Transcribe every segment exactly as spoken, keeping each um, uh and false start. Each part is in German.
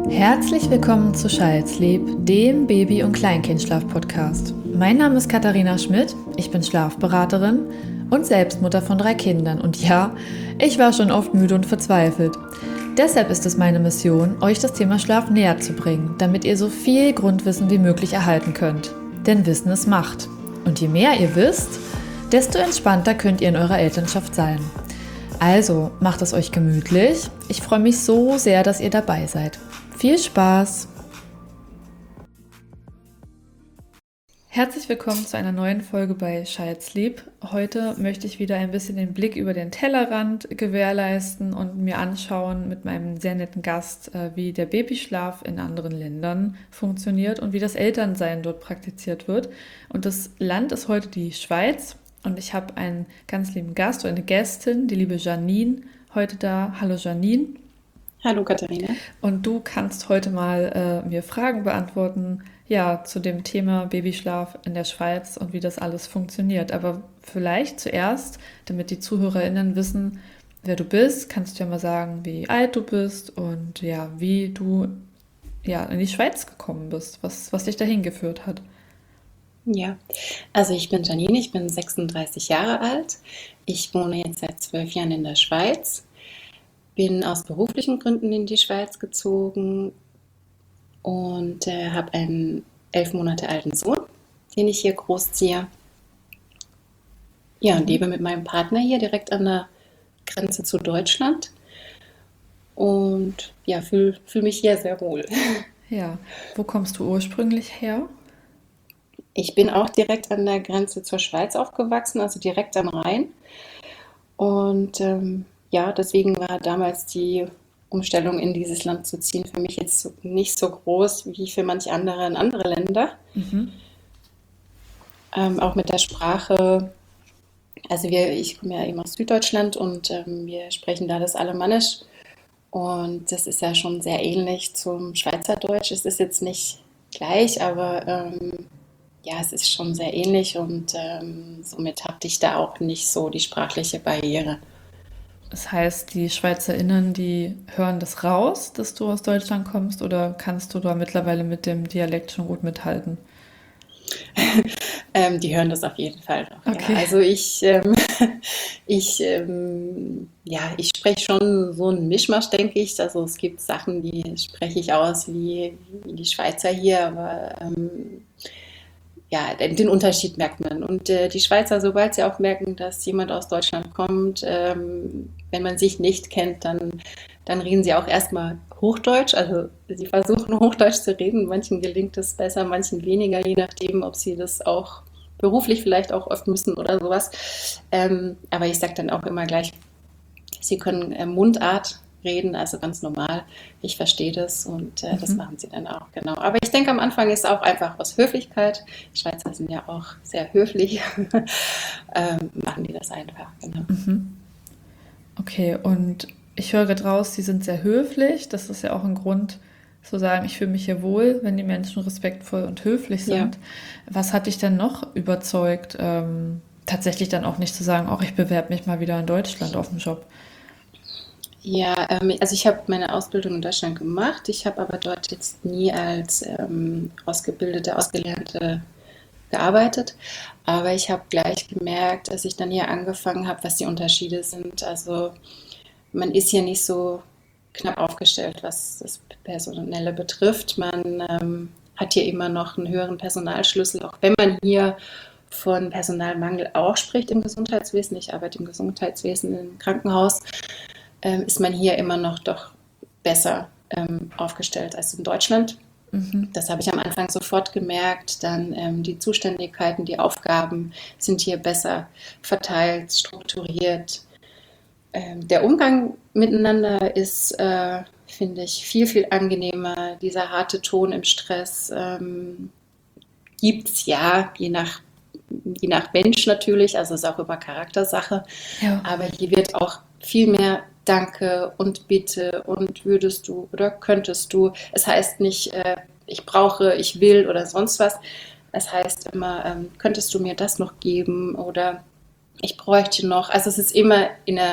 Herzlich willkommen zu Scheidsleb, dem Baby- und Kleinkindschlaf-Podcast. Mein Name ist Katharina Schmidt, ich bin Schlafberaterin und Selbstmutter von drei Kindern. Und ja, ich war schon oft müde und verzweifelt. Deshalb ist es meine Mission, euch das Thema Schlaf näher zu bringen, damit ihr so viel Grundwissen wie möglich erhalten könnt. Denn Wissen ist Macht. Und je mehr ihr wisst, desto entspannter könnt ihr in eurer Elternschaft sein. Also, macht es euch gemütlich. Ich freue mich so sehr, dass ihr dabei seid. Viel Spaß! Herzlich willkommen zu einer neuen Folge bei Scheidsleb. Heute möchte ich wieder ein bisschen den Blick über den Tellerrand gewährleisten und mir anschauen mit meinem sehr netten Gast, wie der Babyschlaf in anderen Ländern funktioniert und wie das Elternsein dort praktiziert wird. Und das Land ist heute die Schweiz. Und ich habe einen ganz lieben Gast oder eine Gästin, die liebe Janine, heute da. Hallo Janine. Hallo Katharina. Und du kannst heute mal äh, mir Fragen beantworten, ja, zu dem Thema Babyschlaf in der Schweiz und wie das alles funktioniert. Aber vielleicht zuerst, damit die ZuhörerInnen wissen, wer du bist, kannst du ja mal sagen, wie alt du bist und ja, wie du ja, in die Schweiz gekommen bist, was, was dich dahin geführt hat. Ja, also ich bin Janine, ich bin sechsunddreißig Jahre alt. Ich wohne jetzt seit zwölf Jahren in der Schweiz, bin aus beruflichen Gründen in die Schweiz gezogen und äh, habe einen elf Monate alten Sohn, den ich hier großziehe. Ja, und lebe mit meinem Partner hier direkt an der Grenze zu Deutschland und ja, fühle fühl mich hier sehr wohl. Ja, wo kommst du ursprünglich her? Ich bin auch direkt an der Grenze zur Schweiz aufgewachsen, also direkt am Rhein. Und ähm, ja, deswegen war damals die Umstellung in dieses Land zu ziehen für mich jetzt so- nicht so groß wie für manch andere in andere Länder. Mhm. Ähm, auch mit der Sprache. Also wir, ich komme ja eben aus Süddeutschland und ähm, wir sprechen da das Alemannisch. Und das ist ja schon sehr ähnlich zum Schweizerdeutsch. Es ist jetzt nicht gleich, aber ähm, ja, es ist schon sehr ähnlich und ähm, somit hatte ich da auch nicht so die sprachliche Barriere. Das heißt, die SchweizerInnen, die hören das raus, dass du aus Deutschland kommst, oder kannst du da mittlerweile mit dem Dialekt schon gut mithalten? Ähm, die hören das auf jeden Fall noch, ja. Okay. Also ich, ähm, ich, ähm, ja, ich spreche schon so einen Mischmasch, denke ich. Also es gibt Sachen, die spreche ich aus wie, wie die Schweizer hier, aber ähm, ja, den, den Unterschied merkt man. Und äh, die Schweizer, sobald sie auch merken, dass jemand aus Deutschland kommt, ähm, wenn man sich nicht kennt, dann, dann reden sie auch erstmal Hochdeutsch. Also sie versuchen Hochdeutsch zu reden. Manchen gelingt es besser, manchen weniger, je nachdem, ob sie das auch beruflich vielleicht auch oft müssen oder sowas. Ähm, aber ich sage dann auch immer gleich, sie können äh, Mundart reden, also ganz normal. Ich verstehe das und äh, das Mhm. machen sie dann auch, genau. Aber ich denke, am Anfang ist auch einfach aus Höflichkeit. Die Schweizer sind ja auch sehr höflich, ähm, machen die das einfach, genau. Mhm. Okay, und ich höre gerade raus, sie sind sehr höflich. Das ist ja auch ein Grund zu sagen, ich fühle mich hier wohl, wenn die Menschen respektvoll und höflich Ja. sind. Was hat dich denn noch überzeugt, ähm, tatsächlich dann auch nicht zu sagen, auch ich bewerbe mich mal wieder in Deutschland auf einen Job? Ja, ähm, also ich habe meine Ausbildung in Deutschland gemacht. Ich habe aber dort jetzt nie als ähm, Ausgebildete, Ausgelernte gearbeitet. Aber ich habe gleich gemerkt, als ich dann hier angefangen habe, was die Unterschiede sind. Also man ist hier nicht so knapp aufgestellt, was das Personelle betrifft. Man ähm, hat hier immer noch einen höheren Personalschlüssel, auch wenn man hier von Personalmangel auch spricht im Gesundheitswesen. Ich arbeite im Gesundheitswesen im Krankenhaus, ähm, ist man hier immer noch doch besser ähm, aufgestellt als in Deutschland. Mhm. Das habe ich am Anfang sofort gemerkt. Dann ähm, die Zuständigkeiten, die Aufgaben sind hier besser verteilt, strukturiert. Ähm, der Umgang miteinander ist, äh, finde ich, viel, viel angenehmer. Dieser harte Ton im Stress ähm, gibt es ja, je nach, je nach Mensch natürlich, also ist auch immer Charaktersache. Ja. Aber hier wird auch viel mehr Danke und Bitte und würdest du oder könntest du. Es heißt nicht, äh, ich brauche, ich will oder sonst was. Es heißt immer, ähm, könntest du mir das noch geben oder ich bräuchte noch. Also es ist immer in einer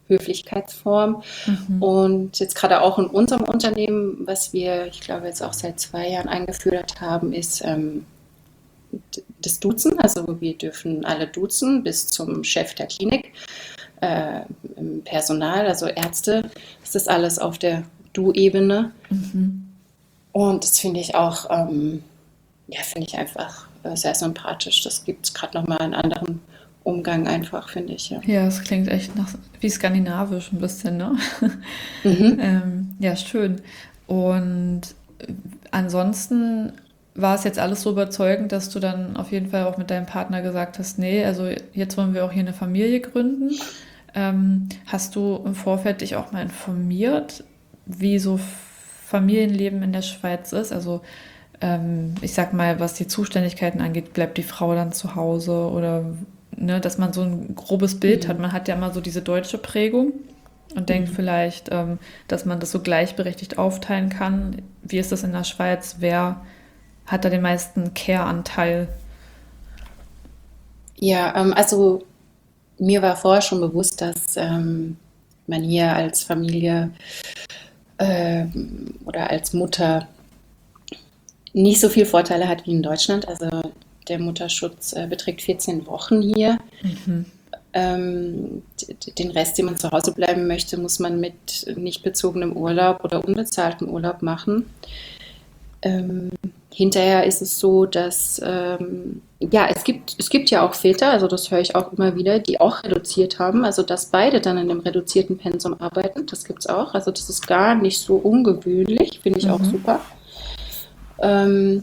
Höflichkeitsform. Mhm. Und jetzt gerade auch in unserem Unternehmen, was wir, ich glaube, jetzt auch seit zwei Jahren eingeführt haben, ist ähm, das Duzen. Also wir dürfen alle duzen bis zum Chef der Klinik, äh, im Personal, also Ärzte. Das ist alles auf der Du-Ebene. Mhm. Und das finde ich auch, ähm, ja, finde ich einfach äh, sehr sympathisch. Das gibt es gerade nochmal einen anderen Umgang einfach, finde ich, ja. Ja, es klingt echt nach, wie skandinavisch ein bisschen, ne? Mhm. Ähm, ja, schön. Und äh, ansonsten war es jetzt alles so überzeugend, dass du dann auf jeden Fall auch mit deinem Partner gesagt hast, nee, also jetzt wollen wir auch hier eine Familie gründen. Ähm, hast du im Vorfeld dich auch mal informiert, wie so Familienleben in der Schweiz ist? Also ähm, ich sag mal, was die Zuständigkeiten angeht, bleibt die Frau dann zu Hause oder ne, dass man so ein grobes Bild hat. Mhm. Man hat ja immer so diese deutsche Prägung und denkt Mhm. vielleicht, ähm, dass man das so gleichberechtigt aufteilen kann. Wie ist das in der Schweiz? Wer hat da den meisten Care-Anteil? Ja, ähm, also mir war vorher schon bewusst, dass ähm, man hier als Familie ähm, oder als Mutter nicht so viele Vorteile hat wie in Deutschland. Also der Mutterschutz äh, beträgt vierzehn Wochen hier. Mhm. Ähm, d- den Rest, den man zu Hause bleiben möchte, muss man mit nicht bezogenem Urlaub oder unbezahltem Urlaub machen. Ähm, hinterher ist es so, dass ähm, ja, es gibt, es gibt ja auch Väter, also das höre ich auch immer wieder, die auch reduziert haben, also dass beide dann in einem reduzierten Pensum arbeiten, das gibt es auch. Also das ist gar nicht so ungewöhnlich, finde ich auch Mhm. super. Ähm,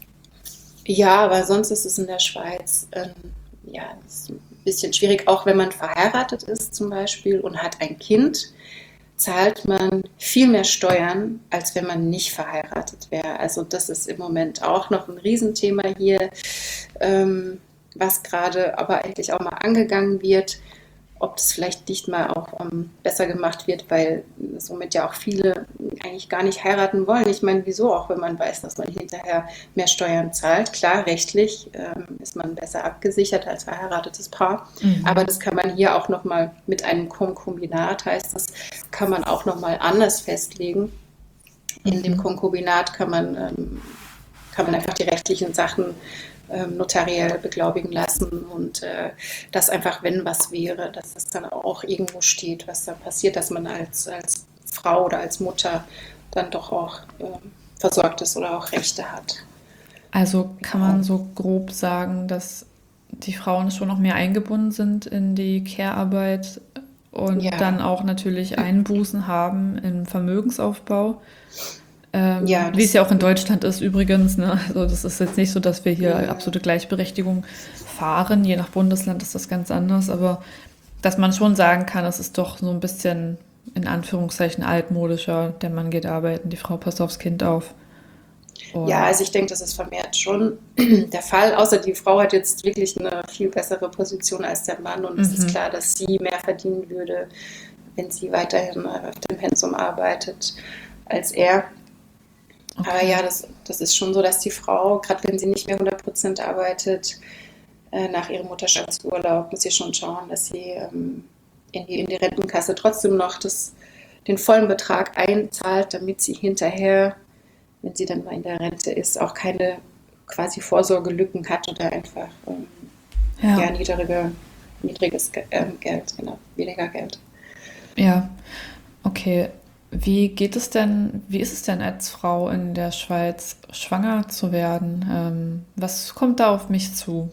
ja, aber sonst ist es in der Schweiz ähm, ja, ist ein bisschen schwierig, auch wenn man verheiratet ist zum Beispiel und hat ein Kind, zahlt man viel mehr Steuern, als wenn man nicht verheiratet wäre. Also das ist im Moment auch noch ein Riesenthema hier, ähm, was gerade aber endlich auch mal angegangen wird, ob das vielleicht nicht mal auch ähm, besser gemacht wird, weil somit ja auch viele eigentlich gar nicht heiraten wollen. Ich meine, wieso auch, wenn man weiß, dass man hinterher mehr Steuern zahlt. Klar, rechtlich ähm, ist man besser abgesichert als verheiratetes Paar, aber Mhm. das kann man hier auch nochmal mit einem Konkubinat, heißt das, kann man auch nochmal anders festlegen. In dem Mhm. Konkubinat kann man, ähm, kann man einfach die rechtlichen Sachen ähm, notariell beglaubigen lassen und äh, dass einfach, wenn was wäre, dass es dann auch irgendwo steht, was da passiert, dass man als, als Frau oder als Mutter dann doch auch ähm, versorgt ist oder auch Rechte hat. Also kann Genau. man so grob sagen, dass die Frauen schon noch mehr eingebunden sind in die Care-Arbeit und dann Ja, auch natürlich Einbußen haben im Vermögensaufbau. Ähm, ja, wie es das, ja auch in Deutschland ist übrigens. Ne? Also das ist jetzt nicht so, dass wir hier ja, absolute Gleichberechtigung fahren. Je nach Bundesland ist das ganz anders. Aber dass man schon sagen kann, es ist doch so ein bisschen in Anführungszeichen altmodischer. Der Mann geht arbeiten, die Frau passt aufs Kind auf. ja, Und also ich denke, das ist vermehrt schon der Fall, außer die Frau hat jetzt wirklich eine viel bessere Position als der Mann und es ist mhm, klar, dass sie mehr verdienen würde, wenn sie weiterhin auf dem Pensum arbeitet als er. Aber okay. ja, das, das ist schon so, dass die Frau, gerade wenn sie nicht mehr hundert Prozent arbeitet, äh, nach ihrem Mutterschaftsurlaub, muss sie schon schauen, dass sie ähm, in, die, in die Rentenkasse trotzdem noch das, den vollen Betrag einzahlt, damit sie hinterher, wenn sie dann mal in der Rente ist, auch keine quasi Vorsorgelücken hat oder einfach ähm, ja, Ja, niedrige, niedriges ähm, Geld, genau, weniger Geld. ja, okay. Wie geht es denn, wie ist es denn als Frau in der Schweiz, schwanger zu werden? Ähm, was kommt da auf mich zu?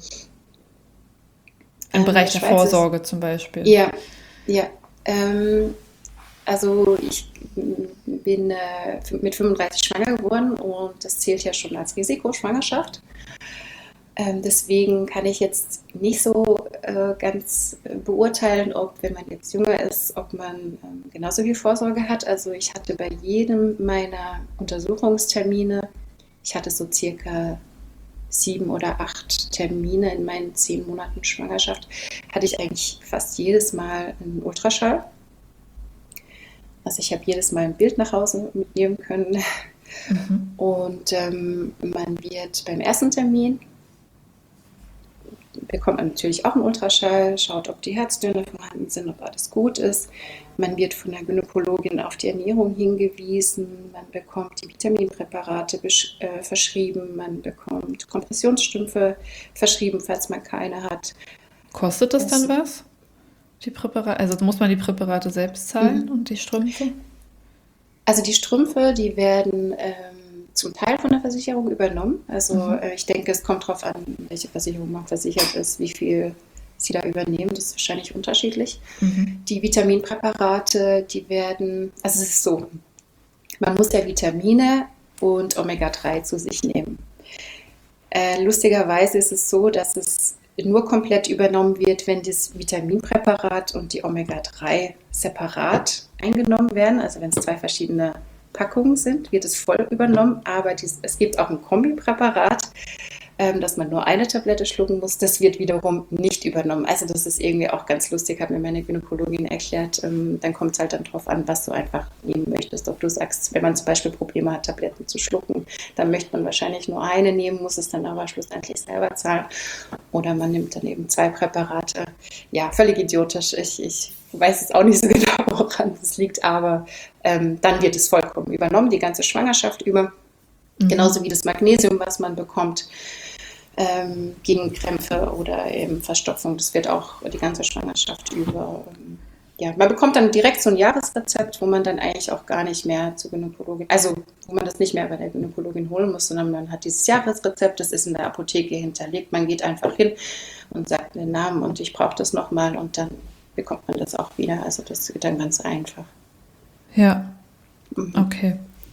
Im Ähm, in der Bereich der Schweiz ist, Vorsorge zum Beispiel. ja, ja, ähm, also ich bin äh, mit fünfunddreißig schwanger geworden und das zählt ja schon als Risikoschwangerschaft. Ähm, deswegen kann ich jetzt nicht so äh, ganz äh, beurteilen, ob, wenn man jetzt jünger ist, ob man ähm, genauso viel Vorsorge hat. Also ich hatte bei jedem meiner Untersuchungstermine, ich hatte so circa sieben oder acht Termine in meinen zehn Monaten Schwangerschaft, hatte ich eigentlich fast jedes Mal einen Ultraschall. Also ich habe jedes Mal ein Bild nach Hause mitnehmen können. Mhm. Und ähm, man wird beim ersten Termin bekommt man natürlich auch einen Ultraschall, schaut, ob die Herzdüne vorhanden sind, ob alles gut ist. Man wird von der Gynäkologin auf die Ernährung hingewiesen, man bekommt die Vitaminpräparate äh, verschrieben, man bekommt Kompressionsstrümpfe verschrieben, falls man keine hat. Kostet das, das dann was? Die Präparate, also muss man die Präparate selbst zahlen mhm. und die Strümpfe? Also die Strümpfe, die werden ähm, zum Teil von der Versicherung übernommen. Also mhm. äh, ich denke, es kommt darauf an, welche Versicherung man versichert ist, wie viel sie da übernehmen. Das ist wahrscheinlich unterschiedlich. Mhm. Die Vitaminpräparate, die werden, also es ist so, man muss ja Vitamine und Omega drei zu sich nehmen. Äh, lustigerweise ist es so, dass es nur komplett übernommen wird, wenn das Vitaminpräparat und die Omega drei separat eingenommen werden. Also wenn es zwei verschiedene Packungen sind, wird es voll übernommen. Aber dies, es gibt auch ein Kombipräparat, ähm, dass man nur eine Tablette schlucken muss. Das wird wiederum nicht übernommen. Also das ist irgendwie auch ganz lustig, hat mir meine Gynäkologin erklärt. Ähm, dann kommt es halt dann drauf an, was du einfach nehmen möchtest. Ob du sagst, wenn man zum Beispiel Probleme hat, Tabletten zu schlucken, dann möchte man wahrscheinlich nur eine nehmen, muss es dann aber schlussendlich selber zahlen. Oder man nimmt dann eben zwei Präparate. Ja, völlig idiotisch. Ich, ich weiß jetzt auch nicht so genau, woran das liegt, aber ähm, dann wird es vollkommen übernommen, die ganze Schwangerschaft über. Mhm. Genauso wie das Magnesium, was man bekommt ähm, gegen Krämpfe oder eben Verstopfung. Das wird auch die ganze Schwangerschaft über. Ähm, ja, man bekommt dann direkt so ein Jahresrezept, wo man dann eigentlich auch gar nicht mehr zur Gynäkologin, also wo man das nicht mehr bei der Gynäkologin holen muss, sondern man hat dieses Jahresrezept, das ist in der Apotheke hinterlegt. Man geht einfach hin und sagt den Namen und ich brauche das nochmal und dann bekommt man das auch wieder. Also das geht dann ganz einfach. Ja, mhm. Okay.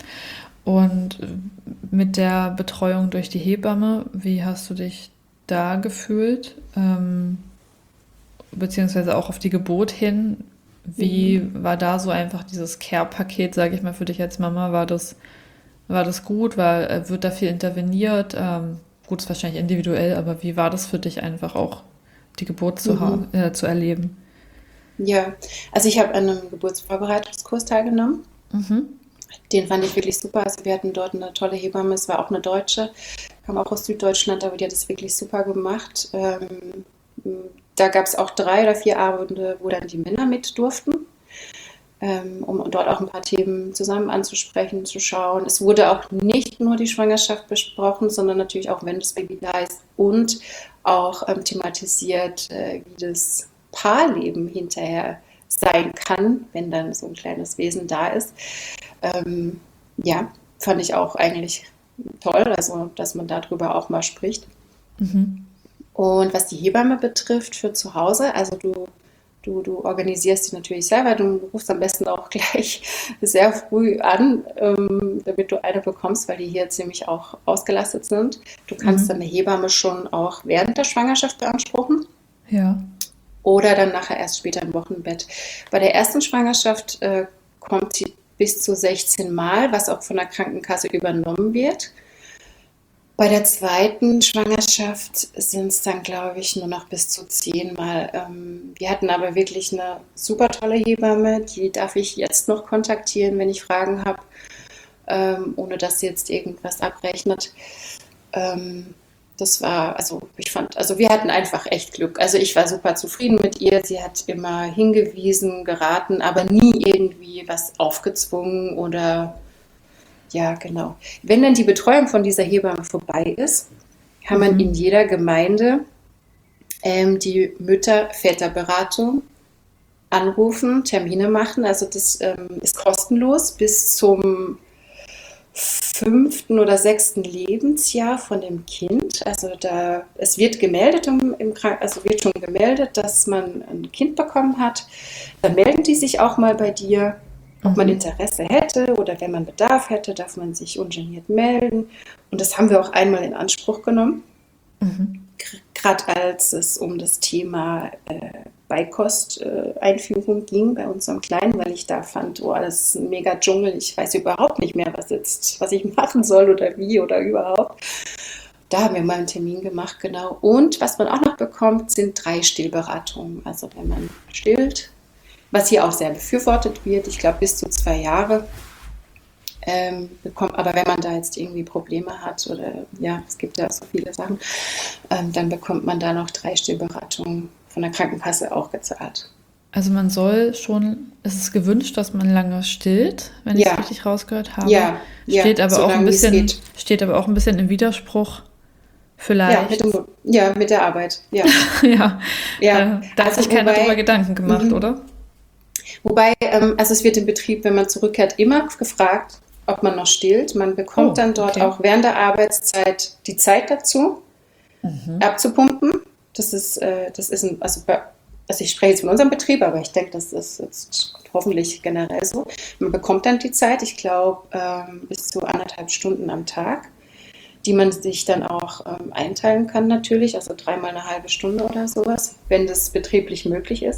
Und mit der Betreuung durch die Hebamme, wie hast du dich da gefühlt? Ähm, beziehungsweise auch auf die Geburt hin. Wie mhm. war da so einfach dieses Care-Paket, sage ich mal, für dich als Mama? War das, war das gut? War, wird da viel interveniert? Ähm, gut, ist wahrscheinlich individuell, aber wie war das für dich einfach auch, die Geburt zu, mhm. ha- äh, zu erleben? Ja, also ich habe an einem Geburtsvorbereitungskurs teilgenommen. Mhm. Den fand ich wirklich super. Also wir hatten dort eine tolle Hebamme, es war auch eine Deutsche, kam auch aus Süddeutschland, aber die hat das wirklich super gemacht. Ähm, da gab es auch drei oder vier Abende, wo dann die Männer mit durften, ähm, um dort auch ein paar Themen zusammen anzusprechen, zu schauen. Es wurde auch nicht nur die Schwangerschaft besprochen, sondern natürlich auch, wenn das Baby da ist und auch ähm, thematisiert, äh, wie das Paarleben hinterher sein kann, wenn dann so ein kleines Wesen da ist. Ähm, ja, fand ich auch eigentlich toll, also dass man darüber auch mal spricht. Mhm. Und was die Hebamme betrifft für zu Hause, also du, du, du organisierst dich natürlich selber, du rufst am besten auch gleich sehr früh an, ähm, damit du eine bekommst, weil die hier ziemlich auch ausgelastet sind. Du kannst mhm. dann eine Hebamme schon auch während der Schwangerschaft beanspruchen. Ja. Oder dann nachher erst später im Wochenbett. Bei der ersten Schwangerschaft äh, kommt sie bis zu sechzehn Mal, was auch von der Krankenkasse übernommen wird. Bei der zweiten Schwangerschaft sind es dann, glaube ich, nur noch bis zu zehn Mal. Ähm, wir hatten aber wirklich eine super tolle Hebamme, die darf ich jetzt noch kontaktieren, wenn ich Fragen habe, ähm, ohne dass sie jetzt irgendwas abrechnet. Ähm, Das war, also ich fand, also wir hatten einfach echt Glück. Also ich war super zufrieden mit ihr. Sie hat immer hingewiesen, geraten, aber nie irgendwie was aufgezwungen oder ja, genau. Wenn dann die Betreuung von dieser Hebamme vorbei ist, kann man mhm. in jeder Gemeinde ähm, die Mütter-Väter-Beratung anrufen, Termine machen. Also das ähm, ist kostenlos bis zum fünften oder sechsten Lebensjahr von dem Kind. Also da, es wird gemeldet im, im also wird schon gemeldet, dass man ein Kind bekommen hat. Dann melden die sich auch mal bei dir, ob mhm. man Interesse hätte oder wenn man Bedarf hätte, darf man sich ungeniert melden. Und das haben wir auch einmal in Anspruch genommen. Mhm. Gerade als es um das Thema äh, Beikosteinführung äh, ging bei unserem Kleinen, weil ich da fand, oh, das ist ein mega Dschungel, ich weiß überhaupt nicht mehr, was jetzt, was ich machen soll oder wie oder überhaupt. Da haben wir mal einen Termin gemacht, genau. Und was man auch noch bekommt, sind drei Stillberatungen. Also wenn man stillt, was hier auch sehr befürwortet wird, ich glaube bis zu zwei Jahre, ähm, bekommt, aber wenn man da jetzt irgendwie Probleme hat oder ja, es gibt ja so viele Sachen, ähm, dann bekommt man da noch drei Stillberatungen von der Krankenkasse auch gezahlt. Also man soll schon, es ist gewünscht, dass man lange stillt, wenn ich es Ja, richtig rausgehört habe. ja, ja, Steht aber auch ein solange wie es bisschen, geht. steht aber auch ein bisschen im Widerspruch, Ja, mit vielleicht. dem, ja, mit der Arbeit. Ja, Ja, ja. äh, da hat Also sich keiner drüber wobei, Gedanken gemacht, mhm. oder? Wobei, ähm, also es wird im Betrieb, wenn man zurückkehrt, immer gefragt, ob man noch stillt. Man bekommt Oh, dann dort okay. auch während der Arbeitszeit die Zeit dazu, Mhm. abzupumpen. Das ist, äh, das ist ein, also, bei, also ich spreche jetzt von unserem Betrieb, aber ich denke, das ist jetzt hoffentlich generell so. Man bekommt dann die Zeit, ich glaube, ähm, bis zu anderthalb Stunden am Tag, die man sich dann auch ähm, einteilen kann natürlich, also dreimal eine halbe Stunde oder sowas, wenn das betrieblich möglich ist.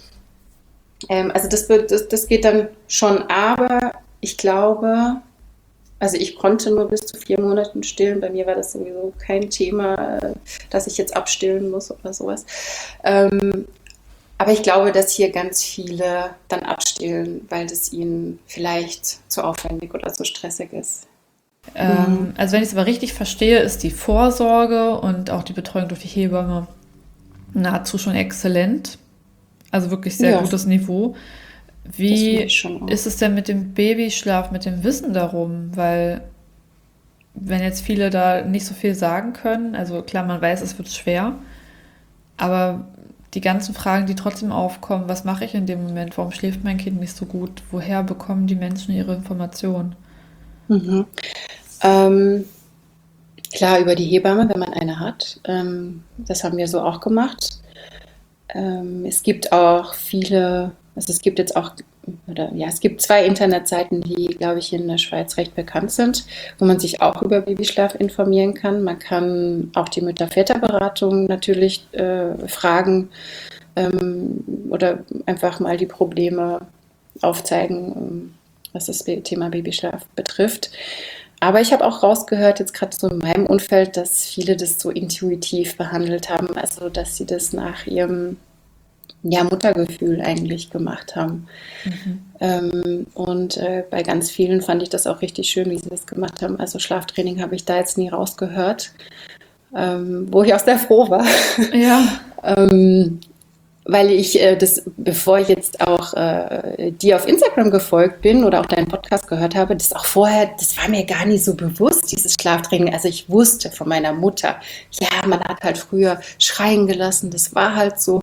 Ähm, also das, das, das geht dann schon, aber ich glaube, also ich konnte nur bis zu vier Monaten stillen. Bei mir war das sowieso kein Thema, äh, dass ich jetzt abstillen muss oder sowas. Ähm, aber ich glaube, dass hier ganz viele dann abstillen, weil das ihnen vielleicht zu aufwendig oder zu stressig ist. Mhm. Ähm, also wenn ich es aber richtig verstehe, ist die Vorsorge und auch die Betreuung durch die Hebamme nahezu schon exzellent. Also wirklich sehr Ja, gutes Niveau. das finde ich Wie schon auch. ist es denn mit dem Babyschlaf, mit dem Wissen darum? Weil wenn jetzt viele da nicht so viel sagen können, also klar, man weiß, es wird schwer, aber die ganzen Fragen, die trotzdem aufkommen, was mache ich in dem Moment? Warum schläft mein Kind nicht so gut? Woher bekommen die Menschen ihre Informationen? Mhm. Ähm, klar, über die Hebamme, wenn man eine hat. Ähm, das haben wir so auch gemacht. Ähm, es gibt auch viele, also es gibt jetzt auch, oder ja, es gibt zwei Internetseiten, die, glaube ich, in der Schweiz recht bekannt sind, wo man sich auch über Babyschlaf informieren kann. Man kann auch die Mütter-Väter-Beratung natürlich äh, fragen ähm, oder einfach mal die Probleme aufzeigen, ähm, was das Thema Babyschlaf betrifft. Aber ich habe auch rausgehört, jetzt gerade so in meinem Umfeld, dass viele das so intuitiv behandelt haben, also dass sie das nach ihrem ja, Muttergefühl eigentlich gemacht haben. Mhm. Ähm, und äh, bei ganz vielen fand ich das auch richtig schön, wie sie das gemacht haben. Also Schlaftraining habe ich da jetzt nie rausgehört, ähm, wo ich auch sehr froh war. Ja, ähm, Weil ich äh, das, bevor ich jetzt auch äh, dir auf Instagram gefolgt bin oder auch deinen Podcast gehört habe, das auch vorher, das war mir gar nicht so bewusst, dieses Schlaftraining. Also ich wusste von meiner Mutter, ja, man hat halt früher schreien gelassen, das war halt so.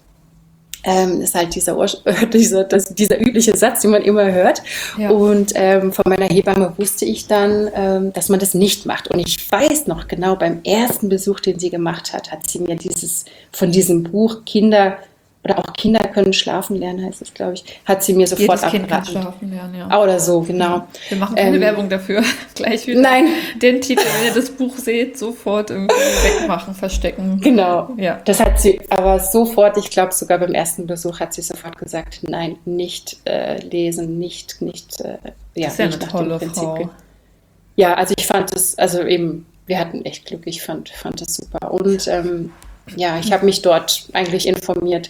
Ähm, ist halt dieser, äh, dieser, das, dieser übliche Satz, den man immer hört. ja. Und ähm, von meiner Hebamme wusste ich dann, ähm, dass man das nicht macht. Und ich weiß noch genau, beim ersten Besuch, den sie gemacht hat, hat sie mir dieses von diesem Buch Kinder oder auch Kinder können schlafen lernen, heißt es, glaube ich, hat sie mir sofort Jedes Kind kann abgeraten. schlafen lernen, ja. Ah, oder so, Ja. genau. Wir machen keine Ähm, Werbung dafür. Gleich wieder nein, den Titel, wenn ihr das Buch seht, sofort irgendwie wegmachen, verstecken. genau. Ja, Das hat sie aber sofort, ich glaube sogar beim ersten Besuch hat sie sofort gesagt, nein, nicht äh, lesen, nicht, nicht, äh, ja, das ist ja eine nicht nach den tolle Prinzipien. Frau. Ja, also ich fand es, also eben, wir hatten echt Glück, ich fand, fand es super. Und ähm, ja, ich habe mich dort eigentlich informiert,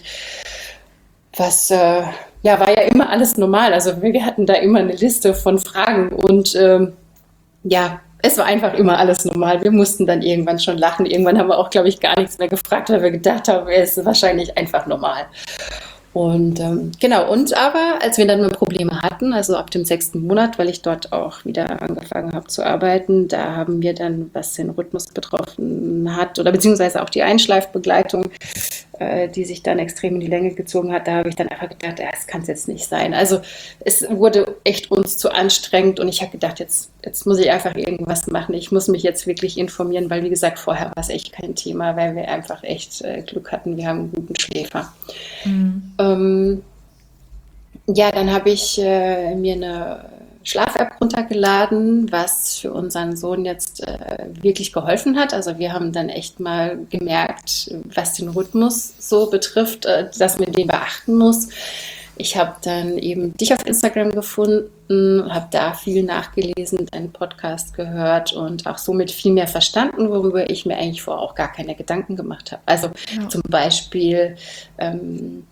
was, äh, ja, war ja immer alles normal. Also wir, wir hatten da immer eine Liste von Fragen und ähm, ja, es war einfach immer alles normal. Wir mussten dann irgendwann schon lachen. Irgendwann haben wir auch, glaube ich, gar nichts mehr gefragt, weil wir gedacht haben, es ist wahrscheinlich einfach normal. Und ähm, genau, und aber als wir dann mal Probleme hatten, also ab dem sechsten Monat, weil ich dort auch wieder angefangen habe zu arbeiten, da haben wir dann, was den Rhythmus betroffen hat, oder beziehungsweise auch die Einschleifbegleitung, äh, die sich dann extrem in die Länge gezogen hat, da habe ich dann einfach gedacht, ja, das kann es jetzt nicht sein. Also es wurde echt uns zu anstrengend und ich habe gedacht, jetzt, jetzt muss ich einfach irgendwas machen. Ich muss mich jetzt wirklich informieren, weil wie gesagt, vorher war es echt kein Thema, weil wir einfach echt äh, Glück hatten, wir haben einen guten Schläfer. Mhm. Ähm, ja, dann habe ich äh, mir eine Schlaf-App runtergeladen, was für unseren Sohn jetzt äh, wirklich geholfen hat. Also wir haben dann echt mal gemerkt, was den Rhythmus so betrifft, äh, dass man den beachten muss. Ich habe dann eben dich auf Instagram gefunden, habe da viel nachgelesen, deinen Podcast gehört und auch somit viel mehr verstanden, worüber ich mir eigentlich vorher auch gar keine Gedanken gemacht habe. Also Ja. zum Beispiel ähm,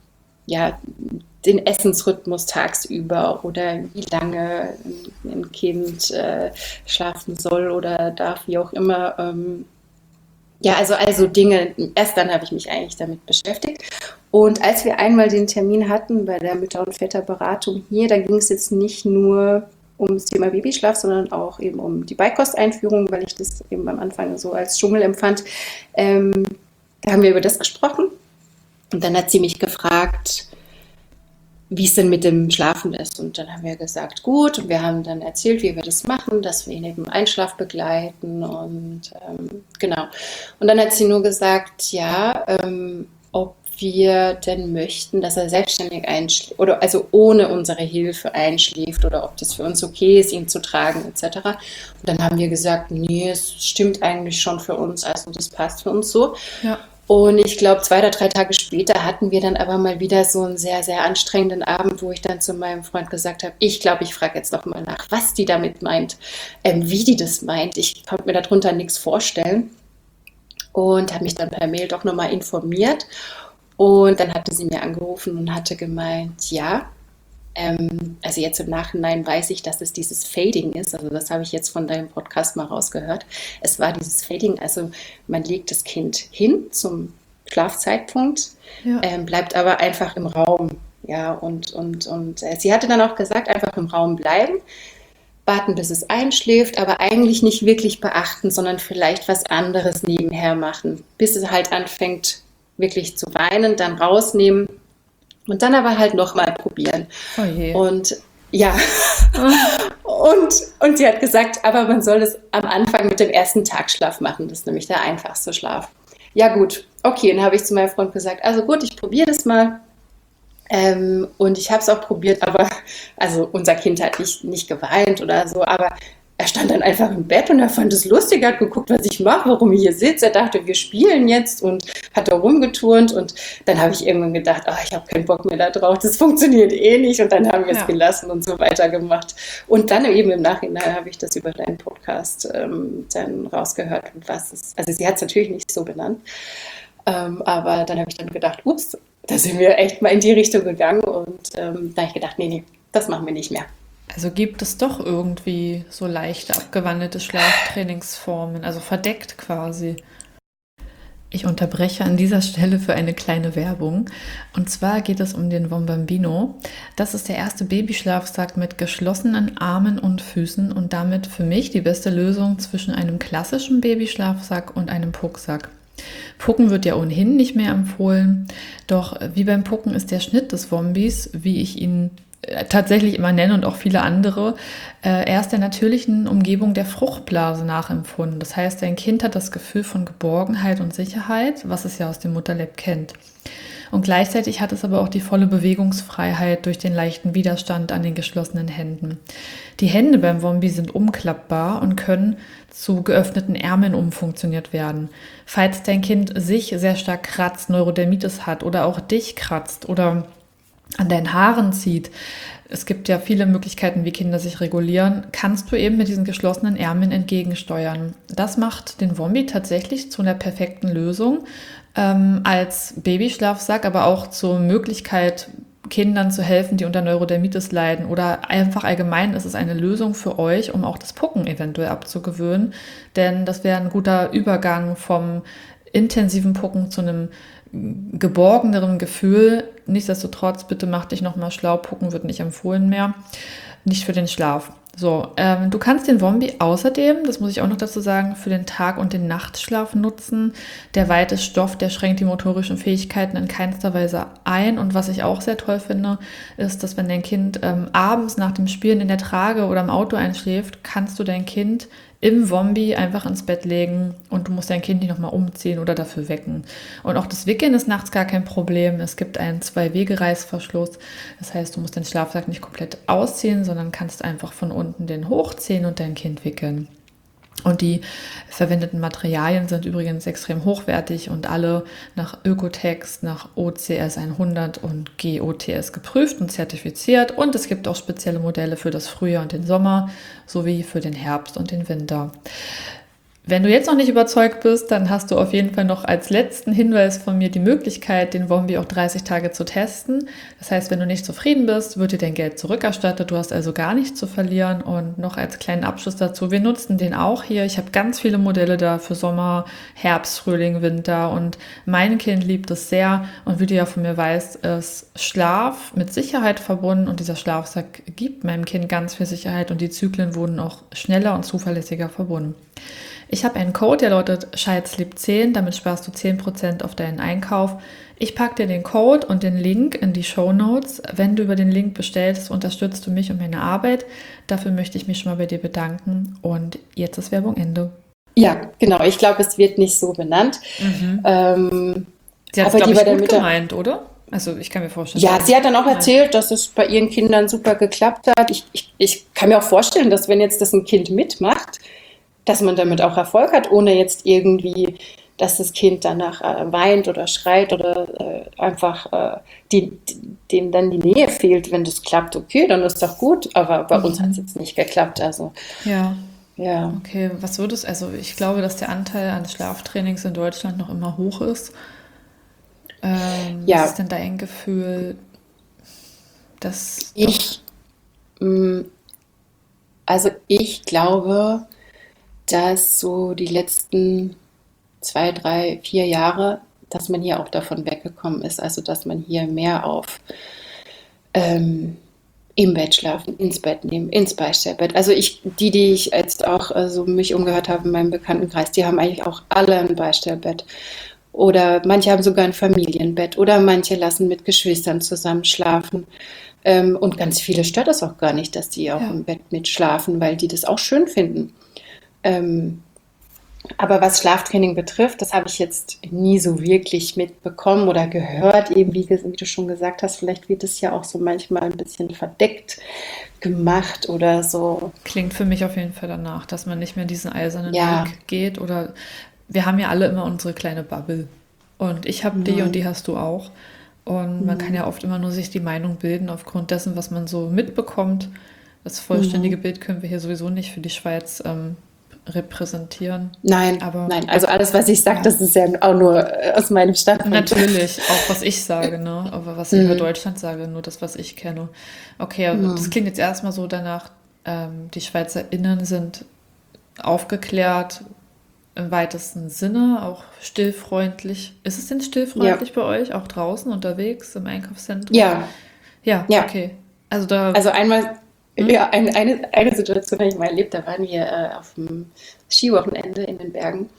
ja, den Essensrhythmus tagsüber oder wie lange ein Kind äh, schlafen soll oder darf, wie auch immer. Ähm, ja, also, also Dinge, erst dann habe ich mich eigentlich damit beschäftigt. Und als wir einmal den Termin hatten bei der Mütter- und Väterberatung hier, da ging es jetzt nicht nur um das Thema Babyschlaf, sondern auch eben um die Beikosteinführung, weil ich das eben am Anfang so als Dschungel empfand. Ähm, da haben wir über das gesprochen und dann hat sie mich gefragt, wie es denn mit dem Schlafen ist. Und dann haben wir gesagt, gut, und wir haben dann erzählt, wie wir das machen, dass wir ihn eben im Einschlaf begleiten und ähm, genau. Und dann hat sie nur gesagt, ja, ähm, ob wir denn möchten, dass er selbstständig einschläft oder also ohne unsere Hilfe einschläft oder ob das für uns okay ist, ihn zu tragen et cetera. Und dann haben wir gesagt, nee, es stimmt eigentlich schon für uns, also das passt für uns so. Ja. Und ich glaube, zwei oder drei Tage später hatten wir dann aber mal wieder so einen sehr, sehr anstrengenden Abend, wo ich dann zu meinem Freund gesagt habe, ich glaube, ich frage jetzt noch mal nach, was die damit meint, ähm, wie die das meint. Ich konnte mir darunter nichts vorstellen und habe mich dann per Mail doch nochmal informiert. Und dann hatte sie mir angerufen und hatte gemeint, ja, ähm, also jetzt im Nachhinein weiß ich, dass es dieses Fading ist. Also das habe ich jetzt von deinem Podcast mal rausgehört. Es war dieses Fading, also man legt das Kind hin zum Schlafzeitpunkt, Ja. ähm, bleibt aber einfach im Raum. Ja, und, und, und äh, sie hatte dann auch gesagt, einfach im Raum bleiben, warten, bis es einschläft, aber eigentlich nicht wirklich beachten, sondern vielleicht was anderes nebenher machen, bis es halt anfängt wirklich zu weinen, dann rausnehmen und dann aber halt nochmal probieren. Oh je. Und ja, und, und sie hat gesagt, aber man soll es am Anfang mit dem ersten Tagschlaf machen. Das ist nämlich der einfachste Schlaf. Ja gut, okay, dann habe ich zu meinem Freund gesagt, also gut, ich probiere das mal. Ähm, und ich habe es auch probiert, aber also unser Kind hat nicht, nicht geweint oder so, aber er stand dann einfach im Bett und er fand es lustig, er hat geguckt, was ich mache, warum ich hier sitze. Er dachte, wir spielen jetzt und hat da rumgeturnt. Und dann habe ich irgendwann gedacht, oh, ich habe keinen Bock mehr da drauf, das funktioniert eh nicht. Und dann haben wir es Ja. gelassen und so weitergemacht. Und dann eben im Nachhinein habe ich das über deinen Podcast ähm, dann rausgehört. Und was ist, also sie hat es natürlich nicht so benannt, ähm, aber dann habe ich dann gedacht, ups, da sind wir echt mal in die Richtung gegangen. Und ähm, da habe ich gedacht, nee, nee, das machen wir nicht mehr. Also gibt es doch irgendwie so leicht abgewandelte Schlaftrainingsformen, also verdeckt quasi. Ich unterbreche an dieser Stelle für eine kleine Werbung. Und zwar geht es um den Vombambino. Das ist der erste Babyschlafsack mit geschlossenen Armen und Füßen und damit für mich die beste Lösung zwischen einem klassischen Babyschlafsack und einem Pucksack. Pucken wird ja ohnehin nicht mehr empfohlen, doch wie beim Pucken ist der Schnitt des Vombis, wie ich ihn tatsächlich immer nenne und auch viele andere, äh, erst der natürlichen Umgebung der Fruchtblase nachempfunden. Das heißt, dein Kind hat das Gefühl von Geborgenheit und Sicherheit, was es ja aus dem Mutterleib kennt. Und gleichzeitig hat es aber auch die volle Bewegungsfreiheit durch den leichten Widerstand an den geschlossenen Händen. Die Hände beim Wombi sind umklappbar und können zu geöffneten Ärmeln umfunktioniert werden. Falls dein Kind sich sehr stark kratzt, Neurodermitis hat oder auch dich kratzt oder an deinen Haaren zieht, es gibt ja viele Möglichkeiten, wie Kinder sich regulieren, kannst du eben mit diesen geschlossenen Ärmeln entgegensteuern. Das macht den Wombi tatsächlich zu einer perfekten Lösung ähm, als Babyschlafsack, aber auch zur Möglichkeit, Kindern zu helfen, die unter Neurodermitis leiden, oder einfach allgemein ist es eine Lösung für euch, um auch das Pucken eventuell abzugewöhnen, denn das wäre ein guter Übergang vom intensiven Pucken zu einem geborgeneren Gefühl. Nichtsdestotrotz, bitte mach dich nochmal schlau, Pucken wird nicht empfohlen mehr, nicht für den Schlaf. So, ähm, du kannst den Wombi außerdem, das muss ich auch noch dazu sagen, für den Tag- und den Nachtschlaf nutzen. Der weite Stoff, der schränkt die motorischen Fähigkeiten in keinster Weise ein. Und was ich auch sehr toll finde, ist, dass wenn dein Kind ähm, abends nach dem Spielen in der Trage oder im Auto einschläft, kannst du dein Kind im Wombi einfach ins Bett legen und du musst dein Kind nicht nochmal umziehen oder dafür wecken. Und auch das Wickeln ist nachts gar kein Problem. Es gibt einen Zwei-Wege-Reißverschluss. Das heißt, du musst den Schlafsack nicht komplett ausziehen, sondern kannst einfach von unten den hochziehen und dein Kind wickeln. Und die verwendeten Materialien sind übrigens extrem hochwertig und alle nach Ökotex, nach O C S hundert und G O T S geprüft und zertifiziert. Und es gibt auch spezielle Modelle für das Frühjahr und den Sommer sowie für den Herbst und den Winter. Wenn du jetzt noch nicht überzeugt bist, dann hast du auf jeden Fall noch als letzten Hinweis von mir die Möglichkeit, den Wombi auch dreißig Tage zu testen. Das heißt, wenn du nicht zufrieden bist, wird dir dein Geld zurückerstattet. Du hast also gar nichts zu verlieren. Und noch als kleinen Abschluss dazu, wir nutzen den auch hier. Ich habe ganz viele Modelle da für Sommer, Herbst, Frühling, Winter. Und mein Kind liebt es sehr. Und wie du ja von mir weißt, ist Schlaf mit Sicherheit verbunden. Und dieser Schlafsack gibt meinem Kind ganz viel Sicherheit. Und die Zyklen wurden auch schneller und zuverlässiger verbunden. Ich habe einen Code, der lautet Scheidslip zehn, damit sparst du zehn Prozent auf deinen Einkauf. Ich packe dir den Code und den Link in die Shownotes. Wenn du über den Link bestellst, unterstützt du mich und meine Arbeit. Dafür möchte ich mich schon mal bei dir bedanken. Und jetzt ist Werbung Ende. Ja, genau. Ich glaube, es wird nicht so benannt. Mhm. Ähm, Sie hat es, glaube ich, gut Mütter gemeint, oder? Also ich kann mir vorstellen. Ja, sie hat dann auch erzählt, dass es bei ihren Kindern super geklappt hat. Ich, ich, ich kann mir auch vorstellen, dass wenn jetzt das ein Kind mitmacht, dass man damit auch Erfolg hat, ohne jetzt irgendwie, dass das Kind danach äh, weint oder schreit oder äh, einfach äh, die, die, dem dann die Nähe fehlt. Wenn das klappt, okay, dann ist doch gut. Aber bei mhm. uns hat es jetzt nicht geklappt. Also ja. Ja. Okay, was würdest du, also ich glaube, dass der Anteil an Schlaftrainings in Deutschland noch immer hoch ist. Ähm, ja. Was ist denn dein Gefühl, dass... Ich, mh, also ich glaube, dass so die letzten zwei, drei, vier Jahre, dass man hier auch davon weggekommen ist. Also dass man hier mehr auf ähm, im Bett schlafen, ins Bett nehmen, ins Beistellbett. Also ich, die, die ich jetzt auch also mich umgehört habe in meinem Bekanntenkreis, die haben eigentlich auch alle ein Beistellbett. Oder manche haben sogar ein Familienbett. Oder manche lassen mit Geschwistern zusammen schlafen. Ähm, und ganz viele stört es auch gar nicht, dass die auch ja. im Bett mitschlafen, weil die das auch schön finden. Ähm, aber was Schlaftraining betrifft, das habe ich jetzt nie so wirklich mitbekommen oder gehört, eben wie, wie du schon gesagt hast, vielleicht wird es ja auch so manchmal ein bisschen verdeckt gemacht oder so. Klingt für mich auf jeden Fall danach, dass man nicht mehr diesen eisernen Ja. Weg geht oder wir haben ja alle immer unsere kleine Bubble und ich habe die Mhm. und die hast du auch und man Mhm. kann ja oft immer nur sich die Meinung bilden aufgrund dessen, was man so mitbekommt. Das vollständige Mhm. Bild können wir hier sowieso nicht für die Schweiz ähm, repräsentieren. Nein, Aber nein, also alles, was ich sage, ja. das ist ja auch nur aus meinem Standpunkt. Natürlich, auch was ich sage, ne? Aber was ich mhm. über Deutschland sage, nur das, was ich kenne. Okay, mhm. das klingt jetzt erstmal so danach, ähm, die SchweizerInnen sind aufgeklärt im weitesten Sinne, auch stillfreundlich. Ist es denn stillfreundlich ja. bei euch, auch draußen unterwegs im Einkaufszentrum? Ja. Ja, ja. okay. Also da. Also einmal. Ja, eine, eine, eine Situation habe ich mal erlebt, da waren wir äh, auf dem Skiwochenende in den Bergen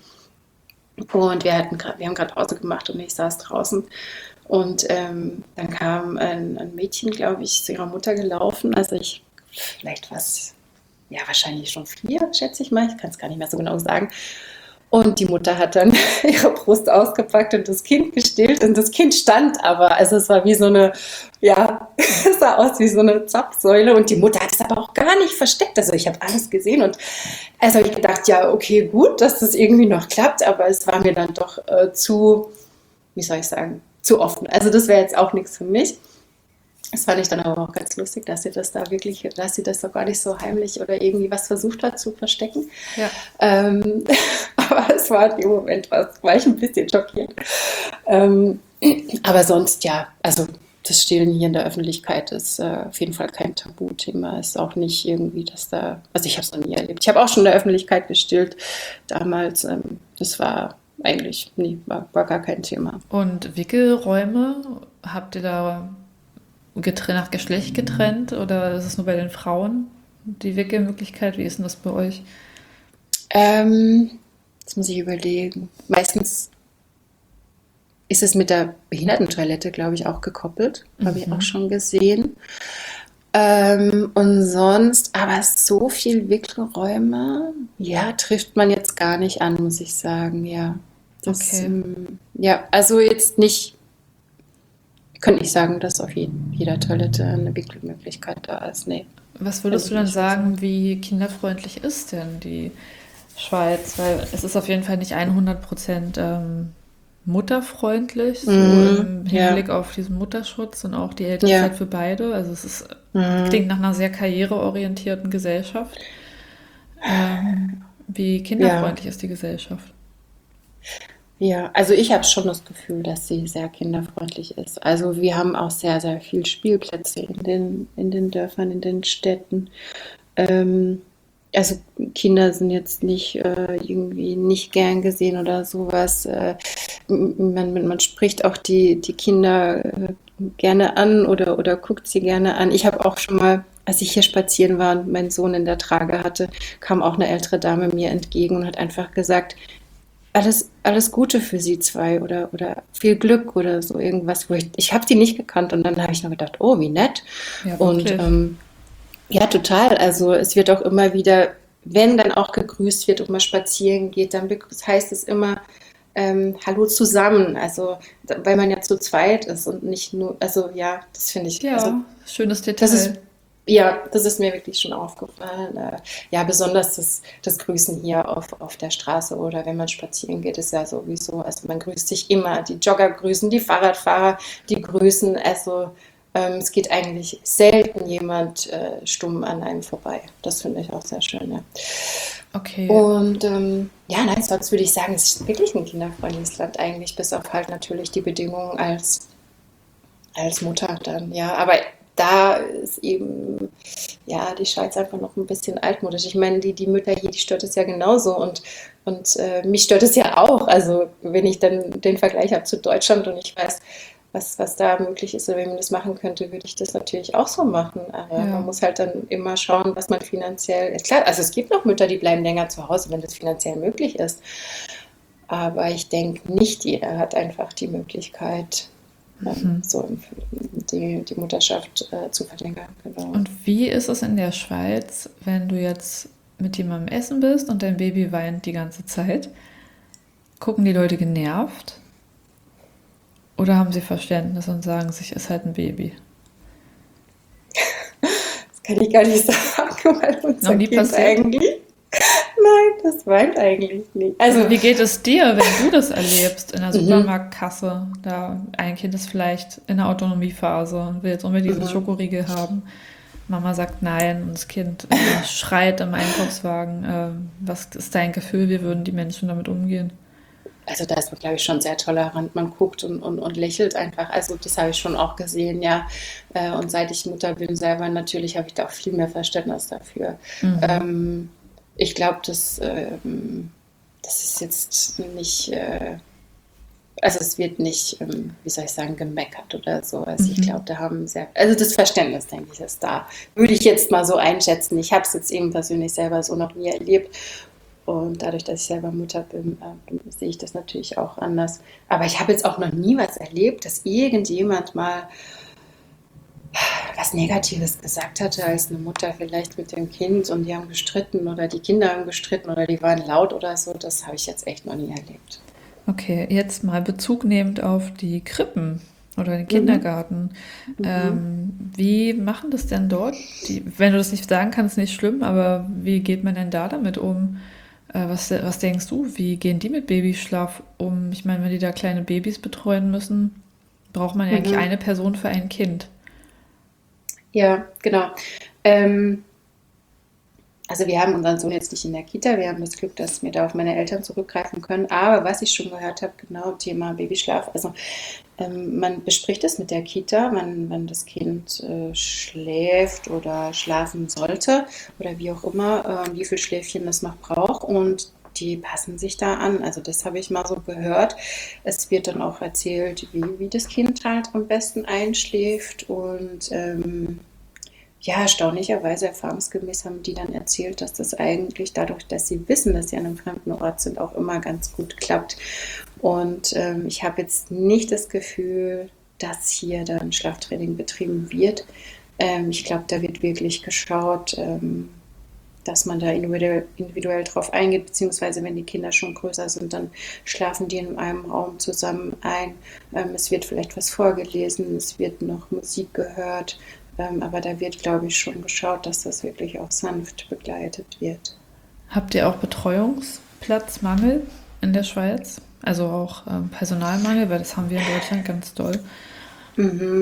und wir, hatten grad, wir haben gerade Pause gemacht und ich saß draußen und ähm, dann kam ein, ein Mädchen, glaube ich, zu ihrer Mutter gelaufen, also ich, vielleicht was, ja wahrscheinlich schon vier, schätze ich mal, ich kann es gar nicht mehr so genau sagen. Und die Mutter hat dann ihre Brust ausgepackt und das Kind gestillt und das Kind stand aber, also es war wie so eine, ja, es sah aus wie so eine Zapfsäule und die Mutter hat es aber auch gar nicht versteckt, also ich habe alles gesehen und also habe ich gedacht, ja okay, gut, dass das irgendwie noch klappt, aber es war mir dann doch äh, zu, wie soll ich sagen, zu offen, also das wäre jetzt auch nichts für mich. Das fand ich dann aber auch ganz lustig, dass sie das da wirklich, dass sie das doch gar nicht so heimlich oder irgendwie was versucht hat zu verstecken. Ja. Ähm, aber es war in dem Moment, was, war ich ein bisschen schockiert. Ähm, aber sonst, ja, also das Stillen hier in der Öffentlichkeit ist äh, auf jeden Fall kein Tabuthema. Ist auch nicht irgendwie, dass da, also ich habe es noch nie erlebt. Ich habe auch schon in der Öffentlichkeit gestillt damals. Ähm, das war eigentlich, nee, war, war gar kein Thema. Und Wickelräume, habt ihr da getrennt, nach Geschlecht getrennt oder ist es nur bei den Frauen die Wickelmöglichkeit? Wie ist denn das bei euch? Ähm, das muss ich überlegen. Meistens ist es mit der Behindertentoilette, glaube ich, auch gekoppelt. Mhm. Habe ich auch schon gesehen. Ähm, und sonst, aber so viel Wickelräume, ja, trifft man jetzt gar nicht an, muss ich sagen. Ja, das, okay. ähm, ja, also jetzt nicht. Könnte ich sagen, dass auf jeder Toilette eine Wickelmöglichkeit da ist. Nee. Was würdest du dann sagen, wie kinderfreundlich ist denn die Schweiz? Weil es ist auf jeden Fall nicht hundert Prozent ähm, mutterfreundlich, so mm, im Hinblick ja. auf diesen Mutterschutz und auch die Elternzeit ja. für beide. Also es ist, mm. klingt nach einer sehr karriereorientierten Gesellschaft. Ähm, wie Wie Ja, kinderfreundlich ist die Gesellschaft? ja, also ich habe schon das Gefühl, dass sie sehr kinderfreundlich ist. Also wir haben auch sehr, sehr viel Spielplätze in den, in den Dörfern, in den Städten. Ähm, also Kinder sind jetzt nicht äh, irgendwie nicht gern gesehen oder sowas. Äh, man, man, man spricht auch die, die Kinder äh, gerne an oder, oder guckt sie gerne an. Ich habe auch schon mal, als ich hier spazieren war und meinen Sohn in der Trage hatte, kam auch eine ältere Dame mir entgegen und hat einfach gesagt, alles, alles Gute für Sie zwei oder, oder viel Glück oder so irgendwas, wo ich, ich habe sie nicht gekannt und dann habe ich nur gedacht, oh, wie nett. Ja, Und wirklich. ähm, ja, total. Also es wird auch immer wieder, wenn dann auch gegrüßt wird und man spazieren geht, dann begrüßt, heißt es immer ähm, Hallo zusammen. Also da, weil man ja zu zweit ist und nicht nur, also ja, das finde ich, also Ja, schönes das ist, Detail. ja, das ist mir wirklich schon aufgefallen. Äh, ja, besonders das, das Grüßen hier auf, auf der Straße oder wenn man spazieren geht, ist ja sowieso, also man grüßt sich immer. Die Jogger grüßen, die Fahrradfahrer, die grüßen. Also ähm, es geht eigentlich selten jemand äh, stumm an einem vorbei. Das finde ich auch sehr schön, ja. Okay. Und ähm, ja, nein, sonst würde ich sagen, es ist wirklich ein kinderfreundliches Land eigentlich, bis auf halt natürlich die Bedingungen als als Mutter dann, ja. Aber da ist eben, ja, die Schweiz einfach noch ein bisschen altmodisch. Ich meine, die, die Mütter hier, die stört es ja genauso und, und äh, mich stört es ja auch. Also wenn ich dann den Vergleich habe zu Deutschland und ich weiß, was, was da möglich ist oder wenn man das machen könnte, würde ich das natürlich auch so machen. Aber man Ja. muss halt dann immer schauen, was man finanziell. Ist klar, also es gibt noch Mütter, die bleiben länger zu Hause, wenn das finanziell möglich ist. Aber ich denke, nicht jeder hat einfach die Möglichkeit, ähm, Mhm. so die, die Mutterschaft äh, zu verlängern. Genau. Und wie ist es in der Schweiz, wenn du jetzt mit jemandem essen bist und dein Baby weint die ganze Zeit? Gucken die Leute genervt oder haben sie Verständnis und sagen sich, ist halt ein Baby? Das kann ich gar nicht sagen, weil Noch unser nie Kind passiert? eigentlich, nein, das weint eigentlich nicht. Also, Aber wie geht es dir, wenn du das erlebst in der mhm, Supermarktkasse? Da ein Kind ist vielleicht in der Autonomiephase und will jetzt unbedingt diesen mhm. Schokoriegel haben. Mama sagt nein und das Kind äh, schreit im Einkaufswagen. Äh, was ist dein Gefühl? Wie würden die Menschen damit umgehen? Also da ist man, glaube ich, schon sehr tolerant. Man guckt und, und, und lächelt einfach. Also das habe ich schon auch gesehen, ja. Äh, Und seit ich Mutter bin selber, natürlich habe ich da auch viel mehr Verständnis dafür. Mhm. Ähm, Ich glaube, das, ähm, das ist jetzt nicht, äh, also es wird nicht, ähm, wie soll ich sagen, gemeckert oder so. Also ich glaube, Mhm. da haben sehr, also das Verständnis, denke ich, ist da. Würde ich jetzt mal so einschätzen. Ich habe es jetzt eben persönlich selber so noch nie erlebt. Und dadurch, dass ich selber Mutter bin, äh, sehe ich das natürlich auch anders. Aber ich habe jetzt auch noch nie was erlebt, dass irgendjemand mal was Negatives gesagt hatte als eine Mutter vielleicht mit dem Kind und die haben gestritten oder die Kinder haben gestritten oder die waren laut oder so. Das habe ich jetzt echt noch nie erlebt. Okay, jetzt mal Bezug nehmend auf die Krippen oder den Mhm. Kindergarten. Mhm. Ähm, wie machen das denn dort? Die, wenn du das nicht sagen kannst, nicht schlimm, aber wie geht man denn da damit um? Äh, was, was denkst du? Wie gehen die mit Babyschlaf um? Ich meine, wenn die da kleine Babys betreuen müssen, braucht man ja eigentlich Mhm. eine Person für ein Kind. Ja, genau. Ähm, Also wir haben unseren Sohn jetzt nicht in der Kita, wir haben das Glück, dass wir da auf meine Eltern zurückgreifen können. Aber was ich schon gehört habe, genau Thema Babyschlaf, also ähm, man bespricht es mit der Kita, wann, wann das Kind äh, schläft oder schlafen sollte oder wie auch immer, äh, wie viel Schläfchen das noch braucht und die passen sich da an. Also das habe ich mal so gehört. Es wird dann auch erzählt, wie, wie das Kind halt am besten einschläft und ähm, ja, erstaunlicherweise, erfahrungsgemäß haben die dann erzählt, dass das eigentlich dadurch, dass sie wissen, dass sie an einem fremden Ort sind, auch immer ganz gut klappt. Und ähm, ich habe jetzt nicht das Gefühl, dass hier dann Schlaftraining betrieben wird. Ähm, ich glaube, da wird wirklich geschaut, ähm, dass man da individuell, individuell drauf eingeht, beziehungsweise wenn die Kinder schon größer sind, dann schlafen die in einem Raum zusammen ein. Ähm, es wird vielleicht was vorgelesen, es wird noch Musik gehört, ähm, aber da wird, glaube ich, schon geschaut, dass das wirklich auch sanft begleitet wird. Habt ihr auch Betreuungsplatzmangel in der Schweiz? Also auch ähm, Personalmangel, weil das haben wir in Deutschland ganz doll. Mhm.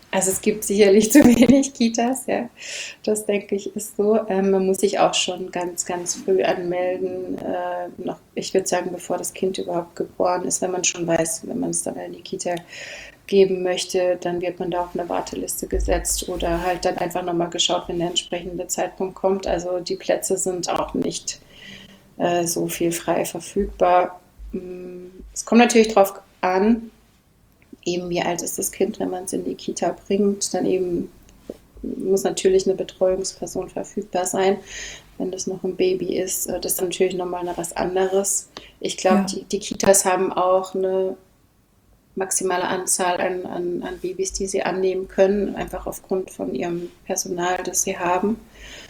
Also es gibt sicherlich zu wenig Kitas, ja. Das denke ich ist so. Ähm, man muss sich auch schon ganz, ganz früh anmelden. Äh, noch, ich würde sagen, bevor das Kind überhaupt geboren ist, wenn man schon weiß, wenn man es dann in die Kita geben möchte, dann wird man da auf eine Warteliste gesetzt oder halt dann einfach nochmal geschaut, wenn der entsprechende Zeitpunkt kommt. Also die Plätze sind auch nicht äh, so viel frei verfügbar. Mm, Es kommt natürlich drauf an, eben wie alt ist das Kind, wenn man es in die Kita bringt, dann eben muss natürlich eine Betreuungsperson verfügbar sein, wenn das noch ein Baby ist. äh, Das ist natürlich nochmal was anderes. Ich glaube, Ja. die, die Kitas haben auch eine maximale Anzahl an, an, an Babys, die sie annehmen können, einfach aufgrund von ihrem Personal, das sie haben.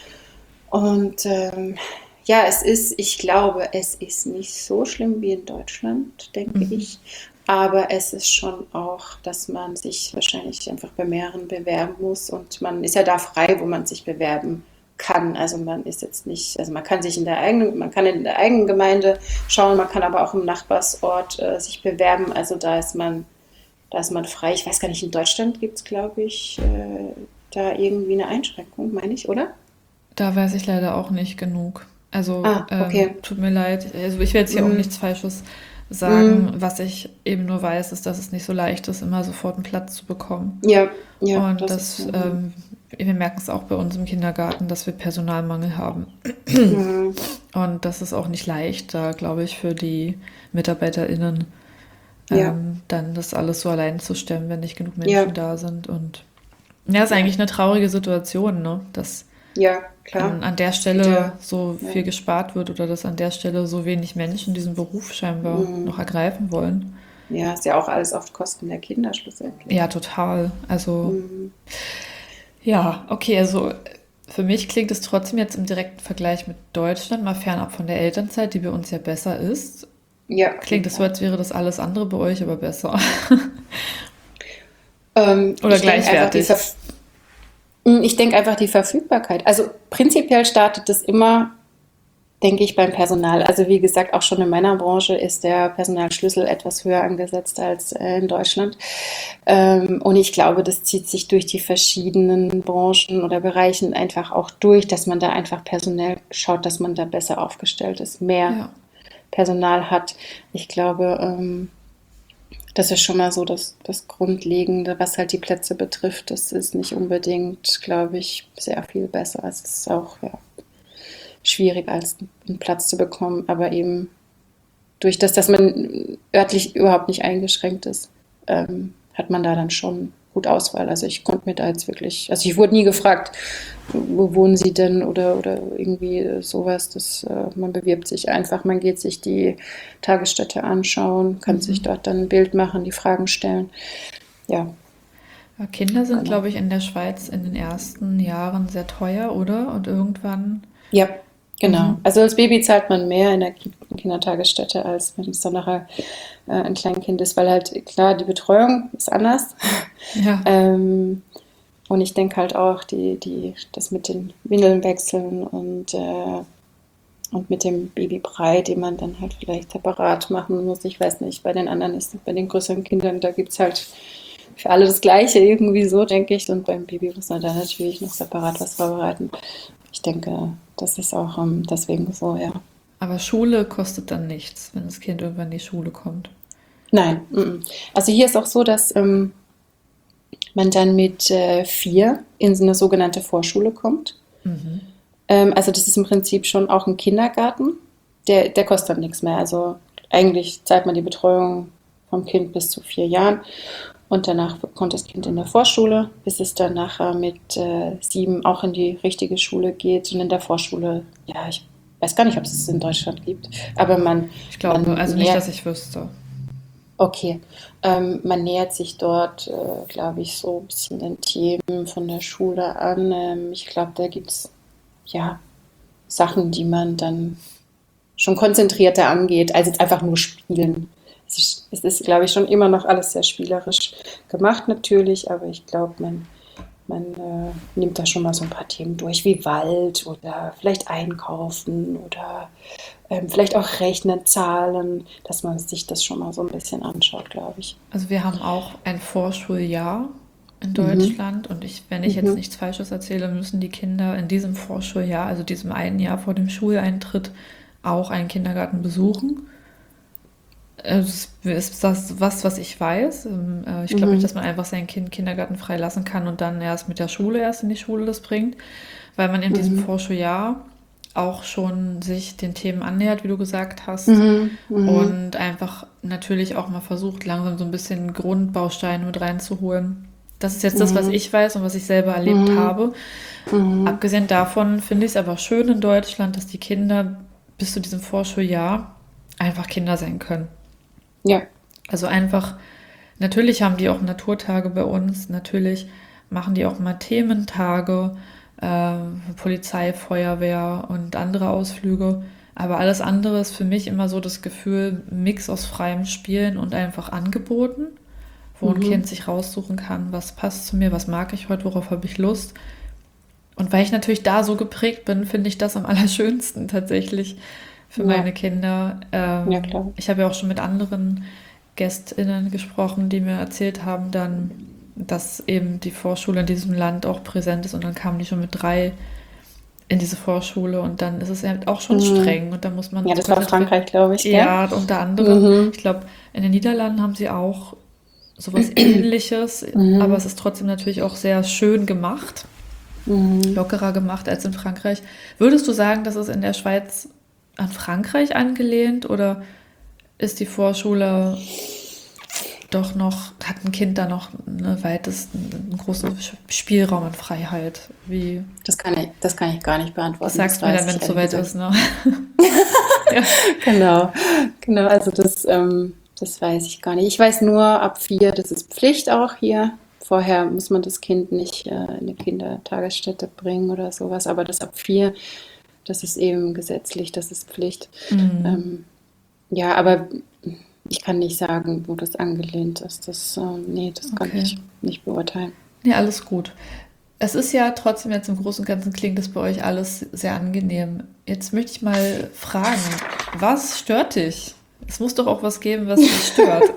Und ähm, ja, es ist, ich glaube, es ist nicht so schlimm wie in Deutschland, denke Mhm. ich. Aber es ist schon auch, dass man sich wahrscheinlich einfach bei mehreren bewerben muss. Und man ist ja da frei, wo man sich bewerben kann. Also man ist jetzt nicht, also man kann sich in der eigenen, man kann in der eigenen Gemeinde schauen, man kann aber auch im Nachbarsort äh, sich bewerben. Also da ist man, da ist man frei. Ich weiß gar nicht, in Deutschland gibt es, glaube ich, äh, da irgendwie eine Einschränkung, meine ich, oder? Da weiß ich leider auch nicht genug. Also, Ah, ähm, okay. tut mir leid. Also, ich werde jetzt hier auch Mm, nichts Falsches sagen. mm, Was ich eben nur weiß, ist, dass es nicht so leicht ist, immer sofort einen Platz zu bekommen. ja, ja, Und das ist. das, Ähm, ähm, wir merken es auch bei uns im Kindergarten, dass wir Personalmangel haben. mm, Und das ist auch nicht leicht, da glaube ich, für die MitarbeiterInnen, ja, ähm, dann das alles so allein zu stemmen, wenn nicht genug Menschen ja, da sind. Und ja, ist ja, eigentlich eine traurige Situation, ne? Dass ja, klar. an, an der Es geht Stelle ja. so Ja, viel gespart wird oder dass an der Stelle so wenig Menschen diesen Beruf scheinbar noch mm, ergreifen wollen. ja, ist ja auch alles auf Kosten der Kinder schlussendlich. Ja, total. Also, Mm, ja, okay, also für mich klingt es trotzdem jetzt im direkten Vergleich mit Deutschland, mal fernab von der Elternzeit, die bei uns ja besser ist, ja, auf klingt jeden es so, Fall. als wäre das alles andere bei euch aber besser. Ähm, Oder ich denke einfach die gleichwertig. Ver mm, ich denke einfach die Verfügbarkeit. Also prinzipiell startet es immer, denke ich, beim Personal. Also wie gesagt, auch schon in meiner Branche ist der Personalschlüssel etwas höher angesetzt als äh, in Deutschland. Ähm, und ich glaube, das zieht sich durch die verschiedenen Branchen oder Bereichen einfach auch durch, dass man da einfach personell schaut, dass man da besser aufgestellt ist, mehr Ja. Personal hat. Ich glaube, ähm, das ist schon mal so das, das Grundlegende, was halt die Plätze betrifft. Das ist nicht unbedingt, glaube ich, sehr viel besser. Es ist auch ja, schwierig, als einen Platz zu bekommen, aber eben durch das, dass man örtlich überhaupt nicht eingeschränkt ist, ähm, hat man da dann schon gut Auswahl. Also ich konnte mir da jetzt wirklich, also ich wurde nie gefragt, wo wohnen Sie denn oder, oder irgendwie sowas. Das, äh, man bewirbt sich einfach, man geht sich die Tagesstätte anschauen, kann sich Mhm. dort dann ein Bild machen, die Fragen stellen. Ja, Ja, Kinder sind, genau. glaube ich, in der Schweiz in den ersten Jahren sehr teuer, oder? Und irgendwann. Ja, genau. Mhm. Also als Baby zahlt man mehr in der Ki- Kindertagesstätte, als wenn es dann nachher äh, ein Kleinkind ist, weil halt klar, die Betreuung ist anders. Ja. Ähm, und ich denke halt auch, die, die, das mit den Windeln wechseln und, äh, und mit dem Babybrei, den man dann halt vielleicht separat machen muss. Ich weiß nicht, bei den anderen ist, bei den größeren Kindern, da gibt es halt für alle das Gleiche irgendwie so, denke ich. Und beim Baby muss man da natürlich noch separat was vorbereiten. Ich denke, das ist auch ähm, deswegen so, ja. Aber Schule kostet dann nichts, wenn das Kind irgendwann in die Schule kommt. Nein, mm, mm. Also hier ist auch so, dass ähm, man dann mit äh, vier in so eine sogenannte Vorschule kommt. Mhm. Ähm, also das ist im Prinzip schon auch ein Kindergarten. Der, der kostet dann nichts mehr. Also eigentlich zahlt man die Betreuung vom Kind bis zu vier Jahren und danach kommt das Kind in der Vorschule, bis es dann nachher mit äh, sieben auch in die richtige Schule geht. Und in der Vorschule, ja, ich weiß gar nicht, ob es es in Deutschland gibt, aber man, Ich glaube, man also nicht, nähert, dass ich wüsste. okay, ähm, man nähert sich dort, äh, glaube ich, so ein bisschen den Themen von der Schule an. Ähm, ich glaube, da gibt es ja Sachen, die man dann schon konzentrierter angeht, als jetzt einfach nur spielen. Es ist, es ist, glaube ich, schon immer noch alles sehr spielerisch gemacht natürlich, aber ich glaube, man, man äh, nimmt da schon mal so ein paar Themen durch, wie Wald oder vielleicht Einkaufen oder ähm, vielleicht auch Rechnen, Zahlen, dass man sich das schon mal so ein bisschen anschaut, glaube ich. Also wir haben auch ein Vorschuljahr. in Mhm. Deutschland. Und ich, wenn ich jetzt Mhm. nichts Falsches erzähle, müssen die Kinder in diesem Vorschuljahr, also diesem einen Jahr vor dem Schuleintritt, auch einen Kindergarten besuchen. Es ist das was, was ich weiß. Ähm, äh, Ich glaube nicht, Mhm. dass man einfach sein Kind kindergartenfrei lassen kann und dann erst mit der Schule erst in die Schule das bringt, weil man in diesem Mhm. Vorschuljahr auch schon sich den Themen annähert, wie du gesagt hast, Mhm. Mhm. und einfach natürlich auch mal versucht, langsam so ein bisschen Grundbausteine mit reinzuholen. Das ist jetzt das, was Mhm. ich weiß und was ich selber erlebt Mhm. habe. Mhm. Abgesehen davon finde ich es aber schön in Deutschland, dass die Kinder bis zu diesem Vorschuljahr einfach Kinder sein können. Ja. Also einfach, natürlich haben die auch Naturtage bei uns, natürlich machen die auch mal Thementage, äh, Polizei, Feuerwehr und andere Ausflüge. Aber alles andere ist für mich immer so das Gefühl, Mix aus freiem Spielen und einfach Angeboten, wo ein Mhm. Kind sich raussuchen kann, was passt zu mir, was mag ich heute, worauf habe ich Lust. Und weil ich natürlich da so geprägt bin, finde ich das am allerschönsten tatsächlich für Ja. meine Kinder. Ja, Ähm, klar. ich habe ja auch schon mit anderen GästInnen gesprochen, die mir erzählt haben dann, dass eben die Vorschule in diesem Land auch präsent ist und dann kamen die schon mit drei in diese Vorschule und dann ist es halt auch schon Mhm. streng und da muss man Ja, so das war konzentriert. Frankreich, glaube ich, gell? Ja, unter anderem, Mhm. ich glaube, in den Niederlanden haben sie auch sowas Ähnliches, aber Mhm. es ist trotzdem natürlich auch sehr schön gemacht, Mhm. lockerer gemacht als in Frankreich. Würdest du sagen, das ist in der Schweiz an Frankreich angelehnt oder ist die Vorschule doch noch, hat ein Kind da noch eine weitesten, einen großen Spielraum an Freiheit? Wie, Das kann ich, das kann ich gar nicht das beantworten, das sagst du mir dann, weiß wenn ich es ehrlich soweit gesagt. ist, ne? Ja. Genau, genau, also das, ähm, das weiß ich gar nicht. Ich weiß nur, ab vier, das ist Pflicht auch hier. Vorher muss man das Kind nicht äh, in eine Kindertagesstätte bringen oder sowas, aber das ab vier, das ist eben gesetzlich, das ist Pflicht. Mhm. Ähm, ja, aber ich kann nicht sagen, wo das angelehnt ist. Das, ähm, nee, das kann Okay. ich nicht beurteilen. Nee, alles gut. Es ist ja trotzdem jetzt im Großen und Ganzen klingt das bei euch alles sehr angenehm. Jetzt möchte ich mal fragen, was stört dich? Es muss doch auch was geben, was dich stört.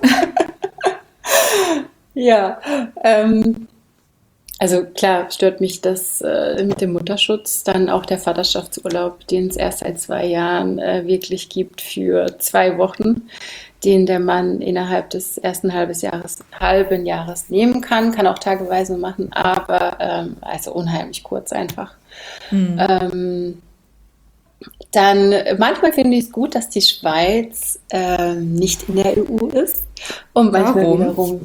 Ja, ähm, also klar stört mich das äh, mit dem Mutterschutz, dann auch der Vaterschaftsurlaub, den es erst seit zwei Jahren äh, wirklich gibt für zwei Wochen, den der Mann innerhalb des ersten halbes Jahres, halben Jahres nehmen kann, kann auch tageweise machen, aber ähm, also unheimlich kurz einfach. Hm. Ähm, dann äh, manchmal finde ich es gut, dass die Schweiz ähm, nicht in der E U ist und manchmal Warum? wiederum,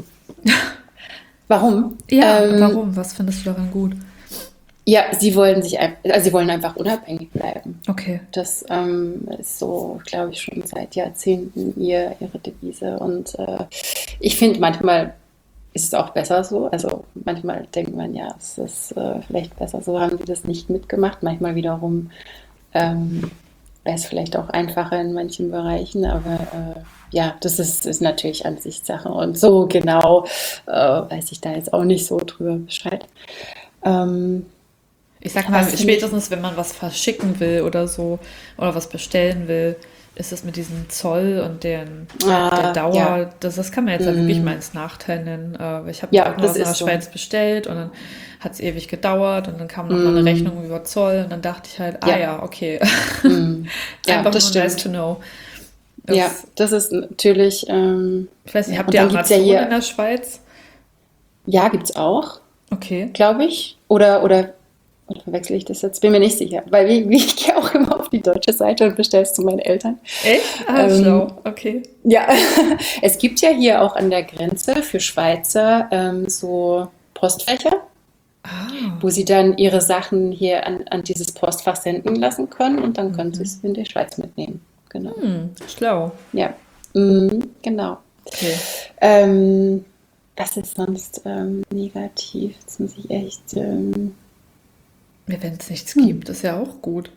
warum? Ja, Ähm, warum? Was findest du daran gut? Ja, sie wollen sich ein also, sie wollen einfach unabhängig bleiben. Okay. Das, ähm, ist so, glaube ich, schon seit Jahrzehnten ihr ihre Devise und, äh, ich finde, manchmal ist es auch besser so. Also, manchmal denkt man ja, es ist, äh, vielleicht besser so, haben sie das nicht mitgemacht. Manchmal wiederum, ähm, wäre es vielleicht auch einfacher in manchen Bereichen, aber, äh, ja, das ist ist natürlich Ansichtssache und so genau, äh, weiß ich da jetzt auch nicht so drüber Bescheid. Ähm, Ich sag mal, was finde ich spätestens wenn man was verschicken will oder so oder was bestellen will, ist es mit diesem Zoll und den, der Ah, ja. Dauer, das, das kann man jetzt ja wirklich mal Mm, ins Nachteil nennen. Äh, Ich habe jetzt ja, auch noch das was in der ist so. Schweiz bestellt und dann hat es ewig gedauert und dann kam noch mal eine Mm, Rechnung über Zoll und dann dachte ich halt, ah ja, ja, okay, mm, ja, einfach das nur nice to stimmt. know. Ja, Das, das ist natürlich, ähm, ich weiß nicht, ja. habt Und ihr dann gibt es ja Amazon in hier, der Schweiz? ja, gibt es auch, Okay. glaube ich. Oder, oder, oder verwechsel ich das jetzt? Bin mir nicht sicher. Weil wie, wie ich gehe auch immer auf die deutsche Seite und bestelle es zu meinen Eltern. Echt? Ah, Ähm, schlau. Okay. ja, es gibt ja hier auch an der Grenze für Schweizer ähm, so Postfächer, Ah. wo sie dann ihre Sachen hier an, an dieses Postfach senden lassen können und dann können sie Mhm. es in die Schweiz mitnehmen. Genau. Hm, schlau. Ja, mhm, genau. Okay. Ähm, was ist sonst ähm, negativ? Jetzt muss ich echt. Ähm, Ja, wenn es nichts hm, gibt, ist ja auch gut.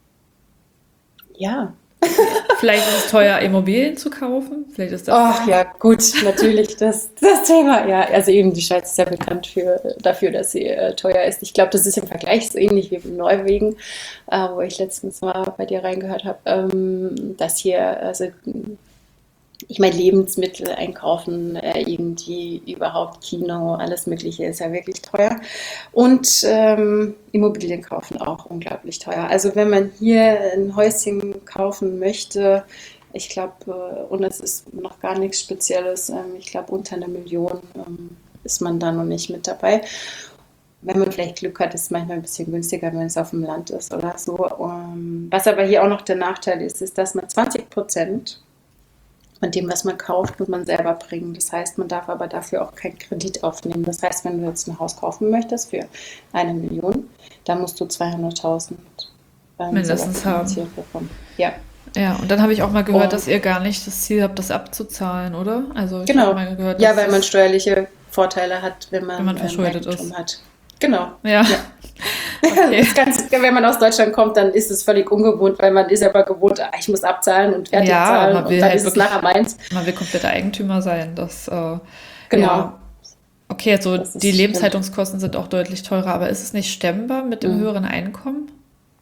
ja. Vielleicht ist es teuer, Immobilien zu kaufen. Vielleicht ist das Ach dann. ja, gut, natürlich das, das Thema. Ja, also eben die Schweiz ist ja bekannt für, dafür, dass sie äh, teuer ist. Ich glaube, das ist im Vergleich so ähnlich wie in Norwegen, äh, wo ich letztens mal bei dir reingehört habe, ähm, dass hier, also Ich meine, Lebensmittel einkaufen, äh, irgendwie überhaupt Kino, alles Mögliche ist ja wirklich teuer. Und ähm, Immobilien kaufen auch unglaublich teuer. Also wenn man hier ein Häuschen kaufen möchte, ich glaube, äh, und es ist noch gar nichts Spezielles, ähm, ich glaube, unter einer Million ähm, ist man da noch nicht mit dabei. Wenn man vielleicht Glück hat, ist es manchmal ein bisschen günstiger, wenn es auf dem Land ist oder so. Ähm, was aber hier auch noch der Nachteil ist, ist, dass man zwanzig Prozent von dem, was man kauft, muss man selber bringen. Das heißt, man darf aber dafür auch keinen Kredit aufnehmen. Das heißt, wenn du jetzt ein Haus kaufen möchtest für eine Million, dann musst du zweihunderttausend ähm, selber Mindestens haben. finanziert bekommen. Ja, Ja, und dann habe ich auch mal gehört, dass und ihr gar nicht das Ziel habt, das abzuzahlen, oder? Also ich habe genau. mal gehört, Ja, dass weil man das, steuerliche Vorteile hat, wenn wenn man man ähm, verschuldet ist. Eigentum hat. Genau. Ja, Ja. okay. Das ganz, wenn man aus Deutschland kommt, dann ist es völlig ungewohnt, weil man ist aber gewohnt, ah, ich muss abzahlen und fertig Ja, zahlen man und will dann halt ist es wirklich, nachher meins. man will kompletter Eigentümer sein. Das, äh, Genau, ja, okay, also das die ist stimmt. Lebenshaltungskosten sind auch deutlich teurer, aber ist es nicht stemmbar mit dem Mhm. höheren Einkommen?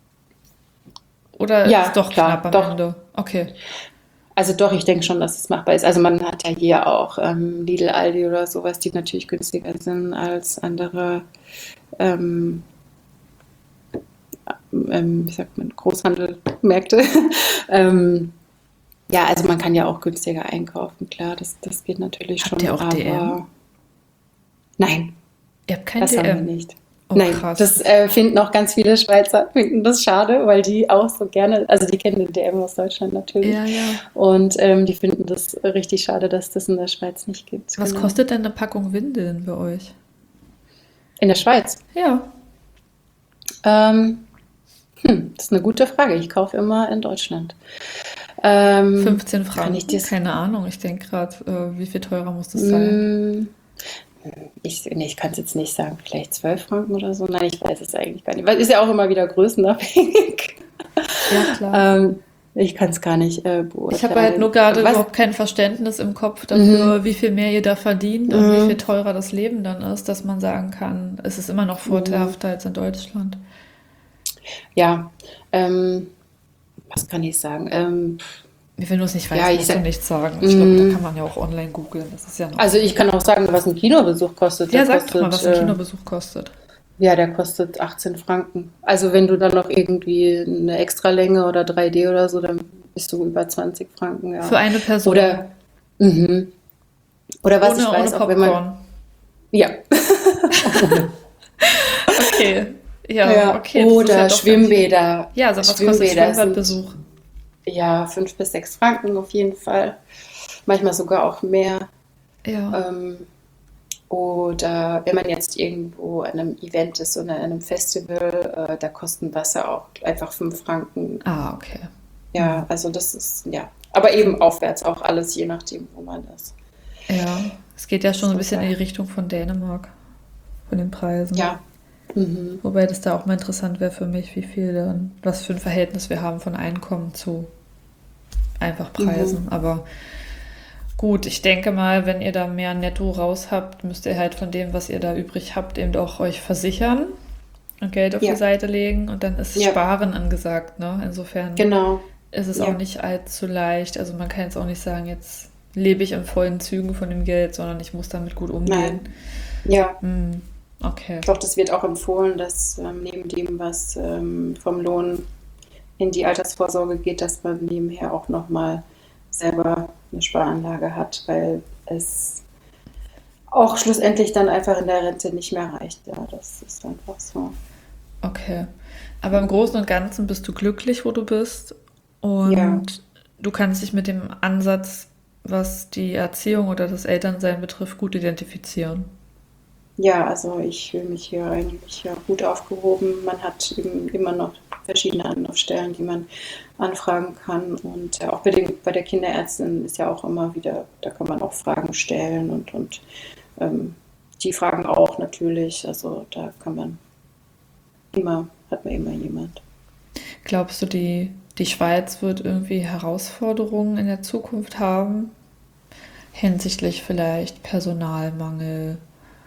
Oder ist es Ja, doch knapp klar, am doch. Ende? Okay. Also doch, ich denke schon, dass es machbar ist. Also man hat ja hier auch ähm, Lidl, Aldi oder sowas, die natürlich günstiger sind als andere, ähm, ähm, wie sagt man, Großhandelmärkte. ähm, ja, also man kann ja auch günstiger einkaufen, klar, das, das geht natürlich Habt ihr schon, auch D M? aber nein, Ihr habt kein das haben wir D M. nicht. Oh, Nein, krass. das äh, finden auch ganz viele Schweizer, finden das schade, weil die auch so gerne, also die kennen den D M aus Deutschland natürlich Ja, ja. und ähm, die finden das richtig schade, dass das in der Schweiz nicht gibt, Was genau. kostet denn eine Packung Windeln bei euch? In der Schweiz? Ja, Ähm, hm, das ist eine gute Frage. Ich kaufe immer in Deutschland. Ähm, fünfzehn kann ich Franken? das? Keine Ahnung. Ich denke gerade, äh, wie viel teurer muss das sein? Hm, ich, nee, ich kann es jetzt nicht sagen. Vielleicht zwölf Franken oder so. Nein, ich weiß es eigentlich gar nicht. Weil ist ja auch immer wieder größenabhängig. Ja, klar. ähm, ich kann es gar nicht äh, Ich habe halt nur beurteilen. gerade Was? überhaupt kein Verständnis im Kopf Mhm, dafür, wie viel mehr ihr da verdient und wie viel mhm, teurer das Leben dann ist, dass man sagen kann, es ist immer noch mhm. vorteilhafter als in Deutschland. Ja, ähm, was kann ich sagen? Ähm, Wenn du es nicht ja, weißt, ich musst du sag, nichts sagen. Ich glaube, da mm, kann man ja auch online googeln. Das ist ja noch. also ich kann auch sagen, was ein Kinobesuch kostet. Der Ja, sag doch mal, kostet was ein äh, Kinobesuch kostet. Ja, der kostet achtzehn Franken. Also wenn du dann noch irgendwie eine Extralänge oder drei D oder so, dann bist du über zwanzig Franken, Für ja. eine Person. Oder, mhm. Oder was ich Ohne, ohne weiß, auch wenn man, Popcorn. ja, Okay. Ja, ja, okay, das ist ja oder doch ganz schön. Schwimmbäder. Ja, also was kostet Schwimmbäder sind Schwimmbadbesuch? ja fünf bis sechs Franken auf jeden Fall. Manchmal sogar auch mehr. Ja. Ähm, oder wenn man jetzt irgendwo an einem Event ist oder an einem Festival, äh, da kosten Wasser auch einfach fünf Franken. Ah, okay. Ja, also das ist, ja. Aber eben aufwärts auch alles, je nachdem, wo man ist. Ja, es geht ja schon Ist so ein bisschen in total. die Richtung von Dänemark, von den Preisen. Ja. Mhm. Wobei das da auch mal interessant wäre für mich, wie viel dann, was für ein Verhältnis wir haben von Einkommen zu einfach Mhm. Preisen. Aber gut, ich denke mal, wenn ihr da mehr Netto raus habt, müsst ihr halt von dem, was ihr da übrig habt, eben auch euch versichern und Geld auf die Ja. Seite legen und dann ist Ja. Sparen angesagt, ne? Insofern Genau. ist es auch Ja. nicht allzu leicht. Also man kann jetzt auch nicht sagen, jetzt lebe ich in vollen Zügen von dem Geld, sondern ich muss damit gut umgehen. Nein. Ja. Hm, okay. Doch, das wird auch empfohlen, dass ähm, neben dem, was ähm, vom Lohn in die Altersvorsorge geht, dass man nebenher auch nochmal selber eine Sparanlage hat, weil es auch schlussendlich dann einfach in der Rente nicht mehr reicht. Ja, das ist einfach so. Okay. Aber im Großen und Ganzen bist du glücklich, wo du bist Ja. und du kannst dich mit dem Ansatz, was die Erziehung oder das Elternsein betrifft, gut identifizieren. Ja, also ich fühle mich hier eigentlich ja, gut aufgehoben. Man hat eben immer noch verschiedene Anlaufstellen, die man anfragen kann. Und äh, auch bei, den, bei der Kinderärztin ist ja auch immer wieder, da kann man auch Fragen stellen und, und ähm, die Fragen auch natürlich. Also da kann man immer, hat man immer jemand. Glaubst du, die, die Schweiz wird irgendwie Herausforderungen in der Zukunft haben, hinsichtlich vielleicht Personalmangel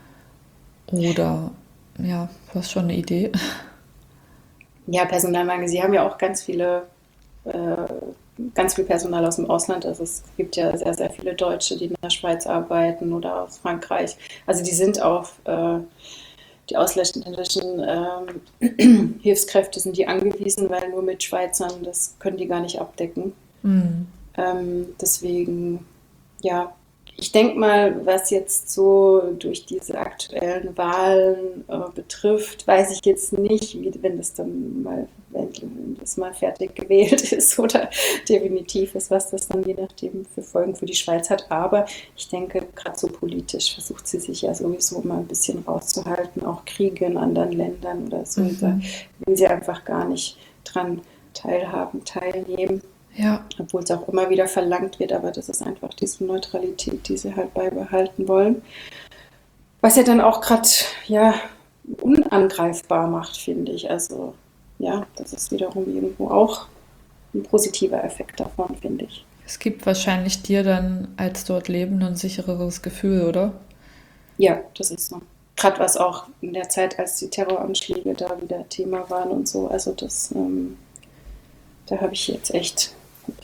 oder, ja, du hast schon eine Idee? Ja, Personalmangel, Sie haben ja auch ganz viele äh, ganz viel Personal aus dem Ausland. Also es gibt ja sehr, sehr viele Deutsche, die in der Schweiz arbeiten oder aus Frankreich. Also die sind auf äh, die ausländischen ähm, Hilfskräfte sind die angewiesen, weil nur mit Schweizern, das können die gar nicht abdecken. Mhm. Ähm, deswegen, ja, ich denke mal, was jetzt so durch diese aktuellen Wahlen äh, betrifft, weiß ich jetzt nicht, wie, wenn das dann mal, wenn das mal fertig gewählt ist oder definitiv ist, was das dann je nachdem für Folgen für die Schweiz hat. Aber ich denke, gerade so politisch versucht sie sich ja sowieso mal ein bisschen rauszuhalten, auch Kriege in anderen Ländern oder so. Mhm. Da will sie einfach gar nicht dran teilhaben, teilnehmen. Ja. Obwohl es auch immer wieder verlangt wird, aber das ist einfach diese Neutralität, die sie halt beibehalten wollen. Was ja dann auch gerade ja, unangreifbar macht, finde ich. Also ja, das ist wiederum irgendwo auch ein positiver Effekt davon, finde ich. Es gibt wahrscheinlich dir dann als dort Lebende ein sichereres Gefühl, oder? Ja, das ist so. Gerade was auch in der Zeit, als die Terroranschläge da wieder Thema waren und so. Also das, ähm, da habe ich jetzt echt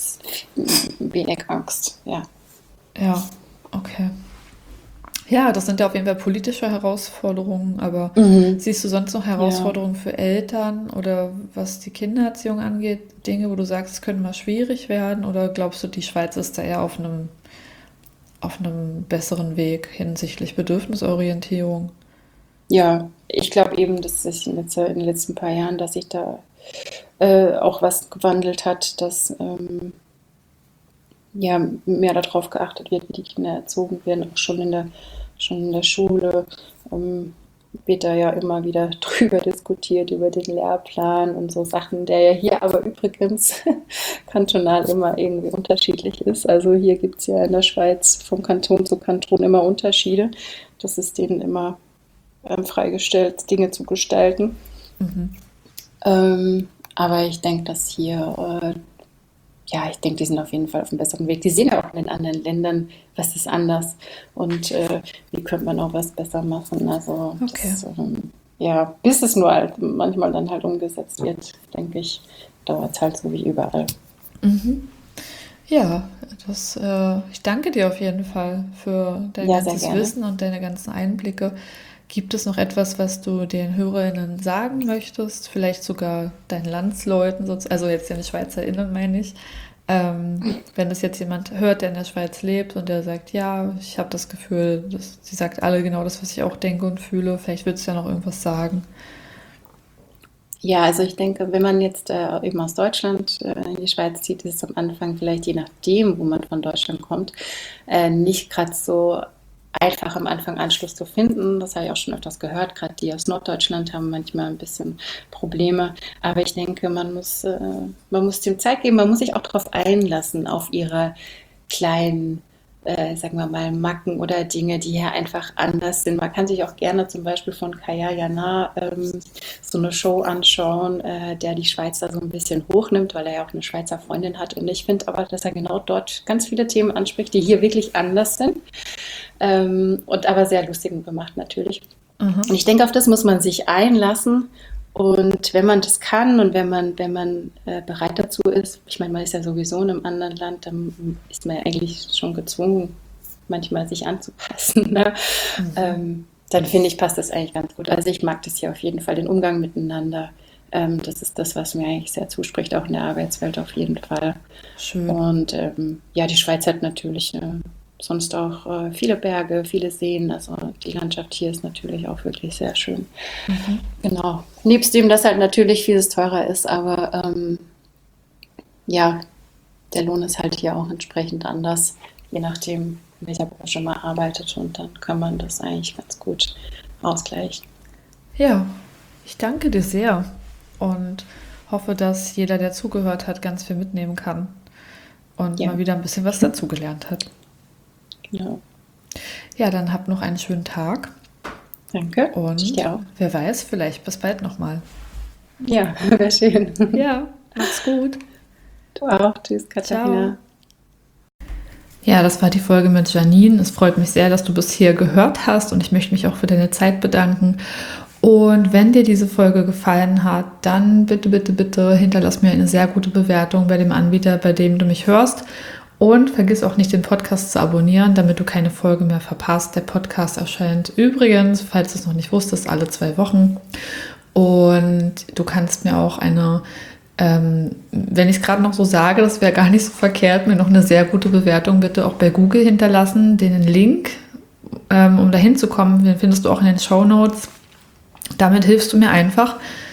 wenig Angst, ja. Ja, okay. Ja, das sind ja auf jeden Fall politische Herausforderungen, aber Mhm. siehst du sonst noch Ja. Herausforderungen für Eltern oder was die Kindererziehung angeht, Dinge, wo du sagst, es könnte mal schwierig werden, oder glaubst du, die Schweiz ist da eher auf einem, auf einem besseren Weg hinsichtlich Bedürfnisorientierung? Ja, ich glaube eben, dass sich in, letzter, in den letzten paar Jahren, dass sich da äh, auch was gewandelt hat, dass ähm, ja, mehr darauf geachtet wird, wie die Kinder erzogen werden, auch schon in der, schon in der Schule. Ähm, wird da ja immer wieder drüber diskutiert, über den Lehrplan und so Sachen, der ja hier aber übrigens kantonal immer irgendwie unterschiedlich ist. Also hier gibt es ja in der Schweiz vom Kanton zu Kanton immer Unterschiede. Das ist denen immer ähm, freigestellt, Dinge zu gestalten. Mhm. Ähm, aber ich denke, dass hier, äh, ja, ich denke, die sind auf jeden Fall auf einem besseren Weg. Die sehen ja auch in den anderen Ländern, was ist anders und äh, wie könnte man auch was besser machen. Also, Okay. das, ähm, ja, bis es nur halt manchmal dann halt umgesetzt wird, denke ich, dauert es halt so wie überall. Mhm. Ja, das, äh, ich danke dir auf jeden Fall für dein Ja, sehr ganzes gerne. Wissen und deine ganzen Einblicke. Gibt es noch etwas, was du den HörerInnen sagen möchtest? Vielleicht sogar deinen Landsleuten, sozu- also jetzt den SchweizerInnen meine ich. Ähm, wenn das jetzt jemand hört, der in der Schweiz lebt und der sagt, ja, ich habe das Gefühl, dass, sie sagt alle genau das, was ich auch denke und fühle. Vielleicht würdest du ja noch irgendwas sagen. Ja, also ich denke, wenn man jetzt äh, eben aus Deutschland äh, in die Schweiz zieht, ist es am Anfang vielleicht je nachdem, wo man von Deutschland kommt, äh, nicht gerade so einfach am Anfang Anschluss zu finden. Das habe ich auch schon öfters gehört. Gerade die aus Norddeutschland haben manchmal ein bisschen Probleme. Aber ich denke, man muss, äh, man muss dem Zeit geben, man muss sich auch darauf einlassen, auf ihre kleinen, äh, sagen wir mal, Macken oder Dinge, die hier einfach anders sind. Man kann sich auch gerne zum Beispiel von Kaya Jana ähm, so eine Show anschauen, äh, der die Schweiz da so ein bisschen hochnimmt, weil er ja auch eine Schweizer Freundin hat. Und ich finde aber, dass er genau dort ganz viele Themen anspricht, die hier wirklich anders sind. Ähm, und aber sehr lustig gemacht natürlich. Mhm. Und ich denke, auf das muss man sich einlassen. Und wenn man das kann und wenn man, wenn man äh, bereit dazu ist, ich meine, man ist ja sowieso in einem anderen Land, dann ist man ja eigentlich schon gezwungen, manchmal sich anzupassen. Ne? Mhm. Ähm, dann finde ich, passt das eigentlich ganz gut. Also ich mag das hier auf jeden Fall, den Umgang miteinander. Ähm, das ist das, was mir eigentlich sehr zuspricht, auch in der Arbeitswelt auf jeden Fall. Schön. Und ähm, ja, die Schweiz hat natürlich äh, sonst auch äh, viele Berge, viele Seen. Also die Landschaft hier ist natürlich auch wirklich sehr schön. Mhm. Genau. Nebst dem, dass halt natürlich vieles teurer ist, aber ähm, ja, der Lohn ist halt hier auch entsprechend anders, je nachdem, in welcher Branche man arbeitet. Und dann kann man das eigentlich ganz gut ausgleichen. Ja, ich danke dir sehr und hoffe, dass jeder, der zugehört hat, ganz viel mitnehmen kann und Ja. mal wieder ein bisschen was dazugelernt hat. Genau. Ja, dann habt noch einen schönen Tag Danke. Ich und dir auch. wer weiß, vielleicht bis bald nochmal. Ja, wäre schön. Ja, mach's gut. Du auch. Tschüss, Katharina. Ja, das war die Folge mit Janine. Es freut mich sehr, dass du bis hier gehört hast und ich möchte mich auch für deine Zeit bedanken. Und wenn dir diese Folge gefallen hat, dann bitte, bitte, bitte hinterlass mir eine sehr gute Bewertung bei dem Anbieter, bei dem du mich hörst. Und vergiss auch nicht, den Podcast zu abonnieren, damit du keine Folge mehr verpasst. Der Podcast erscheint übrigens, falls du es noch nicht wusstest, alle zwei Wochen. Und du kannst mir auch eine, ähm, wenn ich es gerade noch so sage, das wäre gar nicht so verkehrt, mir noch eine sehr gute Bewertung bitte auch bei Google hinterlassen. Den Link, ähm, um da hinzukommen, den findest du auch in den Shownotes. Damit hilfst du mir einfach,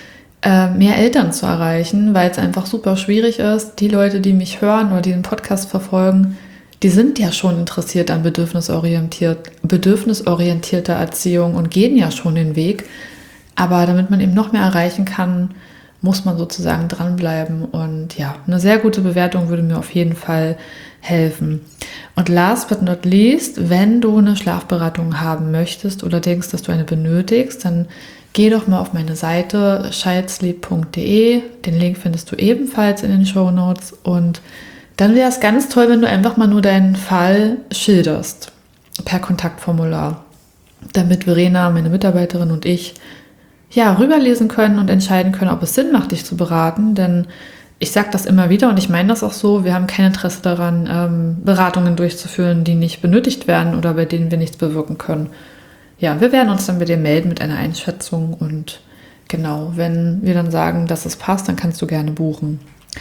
mehr Eltern zu erreichen, weil es einfach super schwierig ist. Die Leute, die mich hören oder die den Podcast verfolgen, die sind ja schon interessiert an bedürfnisorientiert, bedürfnisorientierter Erziehung und gehen ja schon den Weg. Aber damit man eben noch mehr erreichen kann, muss man sozusagen dranbleiben. Und ja, eine sehr gute Bewertung würde mir auf jeden Fall helfen. Und last but not least, wenn du eine Schlafberatung haben möchtest oder denkst, dass du eine benötigst, dann geh doch mal auf meine Seite childsleep punkt de. Den Link findest du ebenfalls in den Shownotes. Und dann wäre es ganz toll, wenn du einfach mal nur deinen Fall schilderst per Kontaktformular, damit Verena, meine Mitarbeiterin und ich ja rüberlesen können und entscheiden können, ob es Sinn macht, dich zu beraten. Denn ich sage das immer wieder und ich meine das auch so, wir haben kein Interesse daran, ähm, Beratungen durchzuführen, die nicht benötigt werden oder bei denen wir nichts bewirken können. Ja, wir werden uns dann bei dir melden mit einer Einschätzung und genau, wenn wir dann sagen, dass es passt, dann kannst du gerne buchen.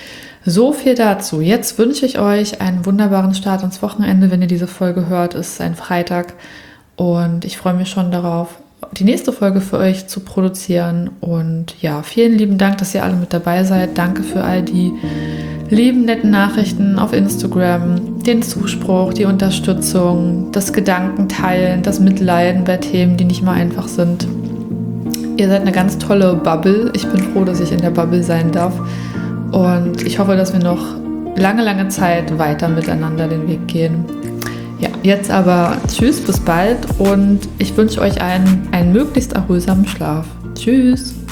So viel dazu. Jetzt wünsche ich euch einen wunderbaren Start ins Wochenende. Wenn ihr diese Folge hört, ist es ein Freitag und ich freue mich schon darauf, die nächste Folge für euch zu produzieren. Und ja, vielen lieben Dank, dass ihr alle mit dabei seid. Danke für all die lieben, netten Nachrichten auf Instagram, den Zuspruch, die Unterstützung, das Gedankenteilen, das Mitleiden bei Themen, die nicht mal einfach sind. Ihr seid eine ganz tolle Bubble. Ich bin froh, dass ich in der Bubble sein darf. Und ich hoffe, dass wir noch lange, lange Zeit weiter miteinander den Weg gehen. Ja, jetzt aber tschüss, bis bald und ich wünsche euch einen, einen möglichst erholsamen Schlaf. Tschüss!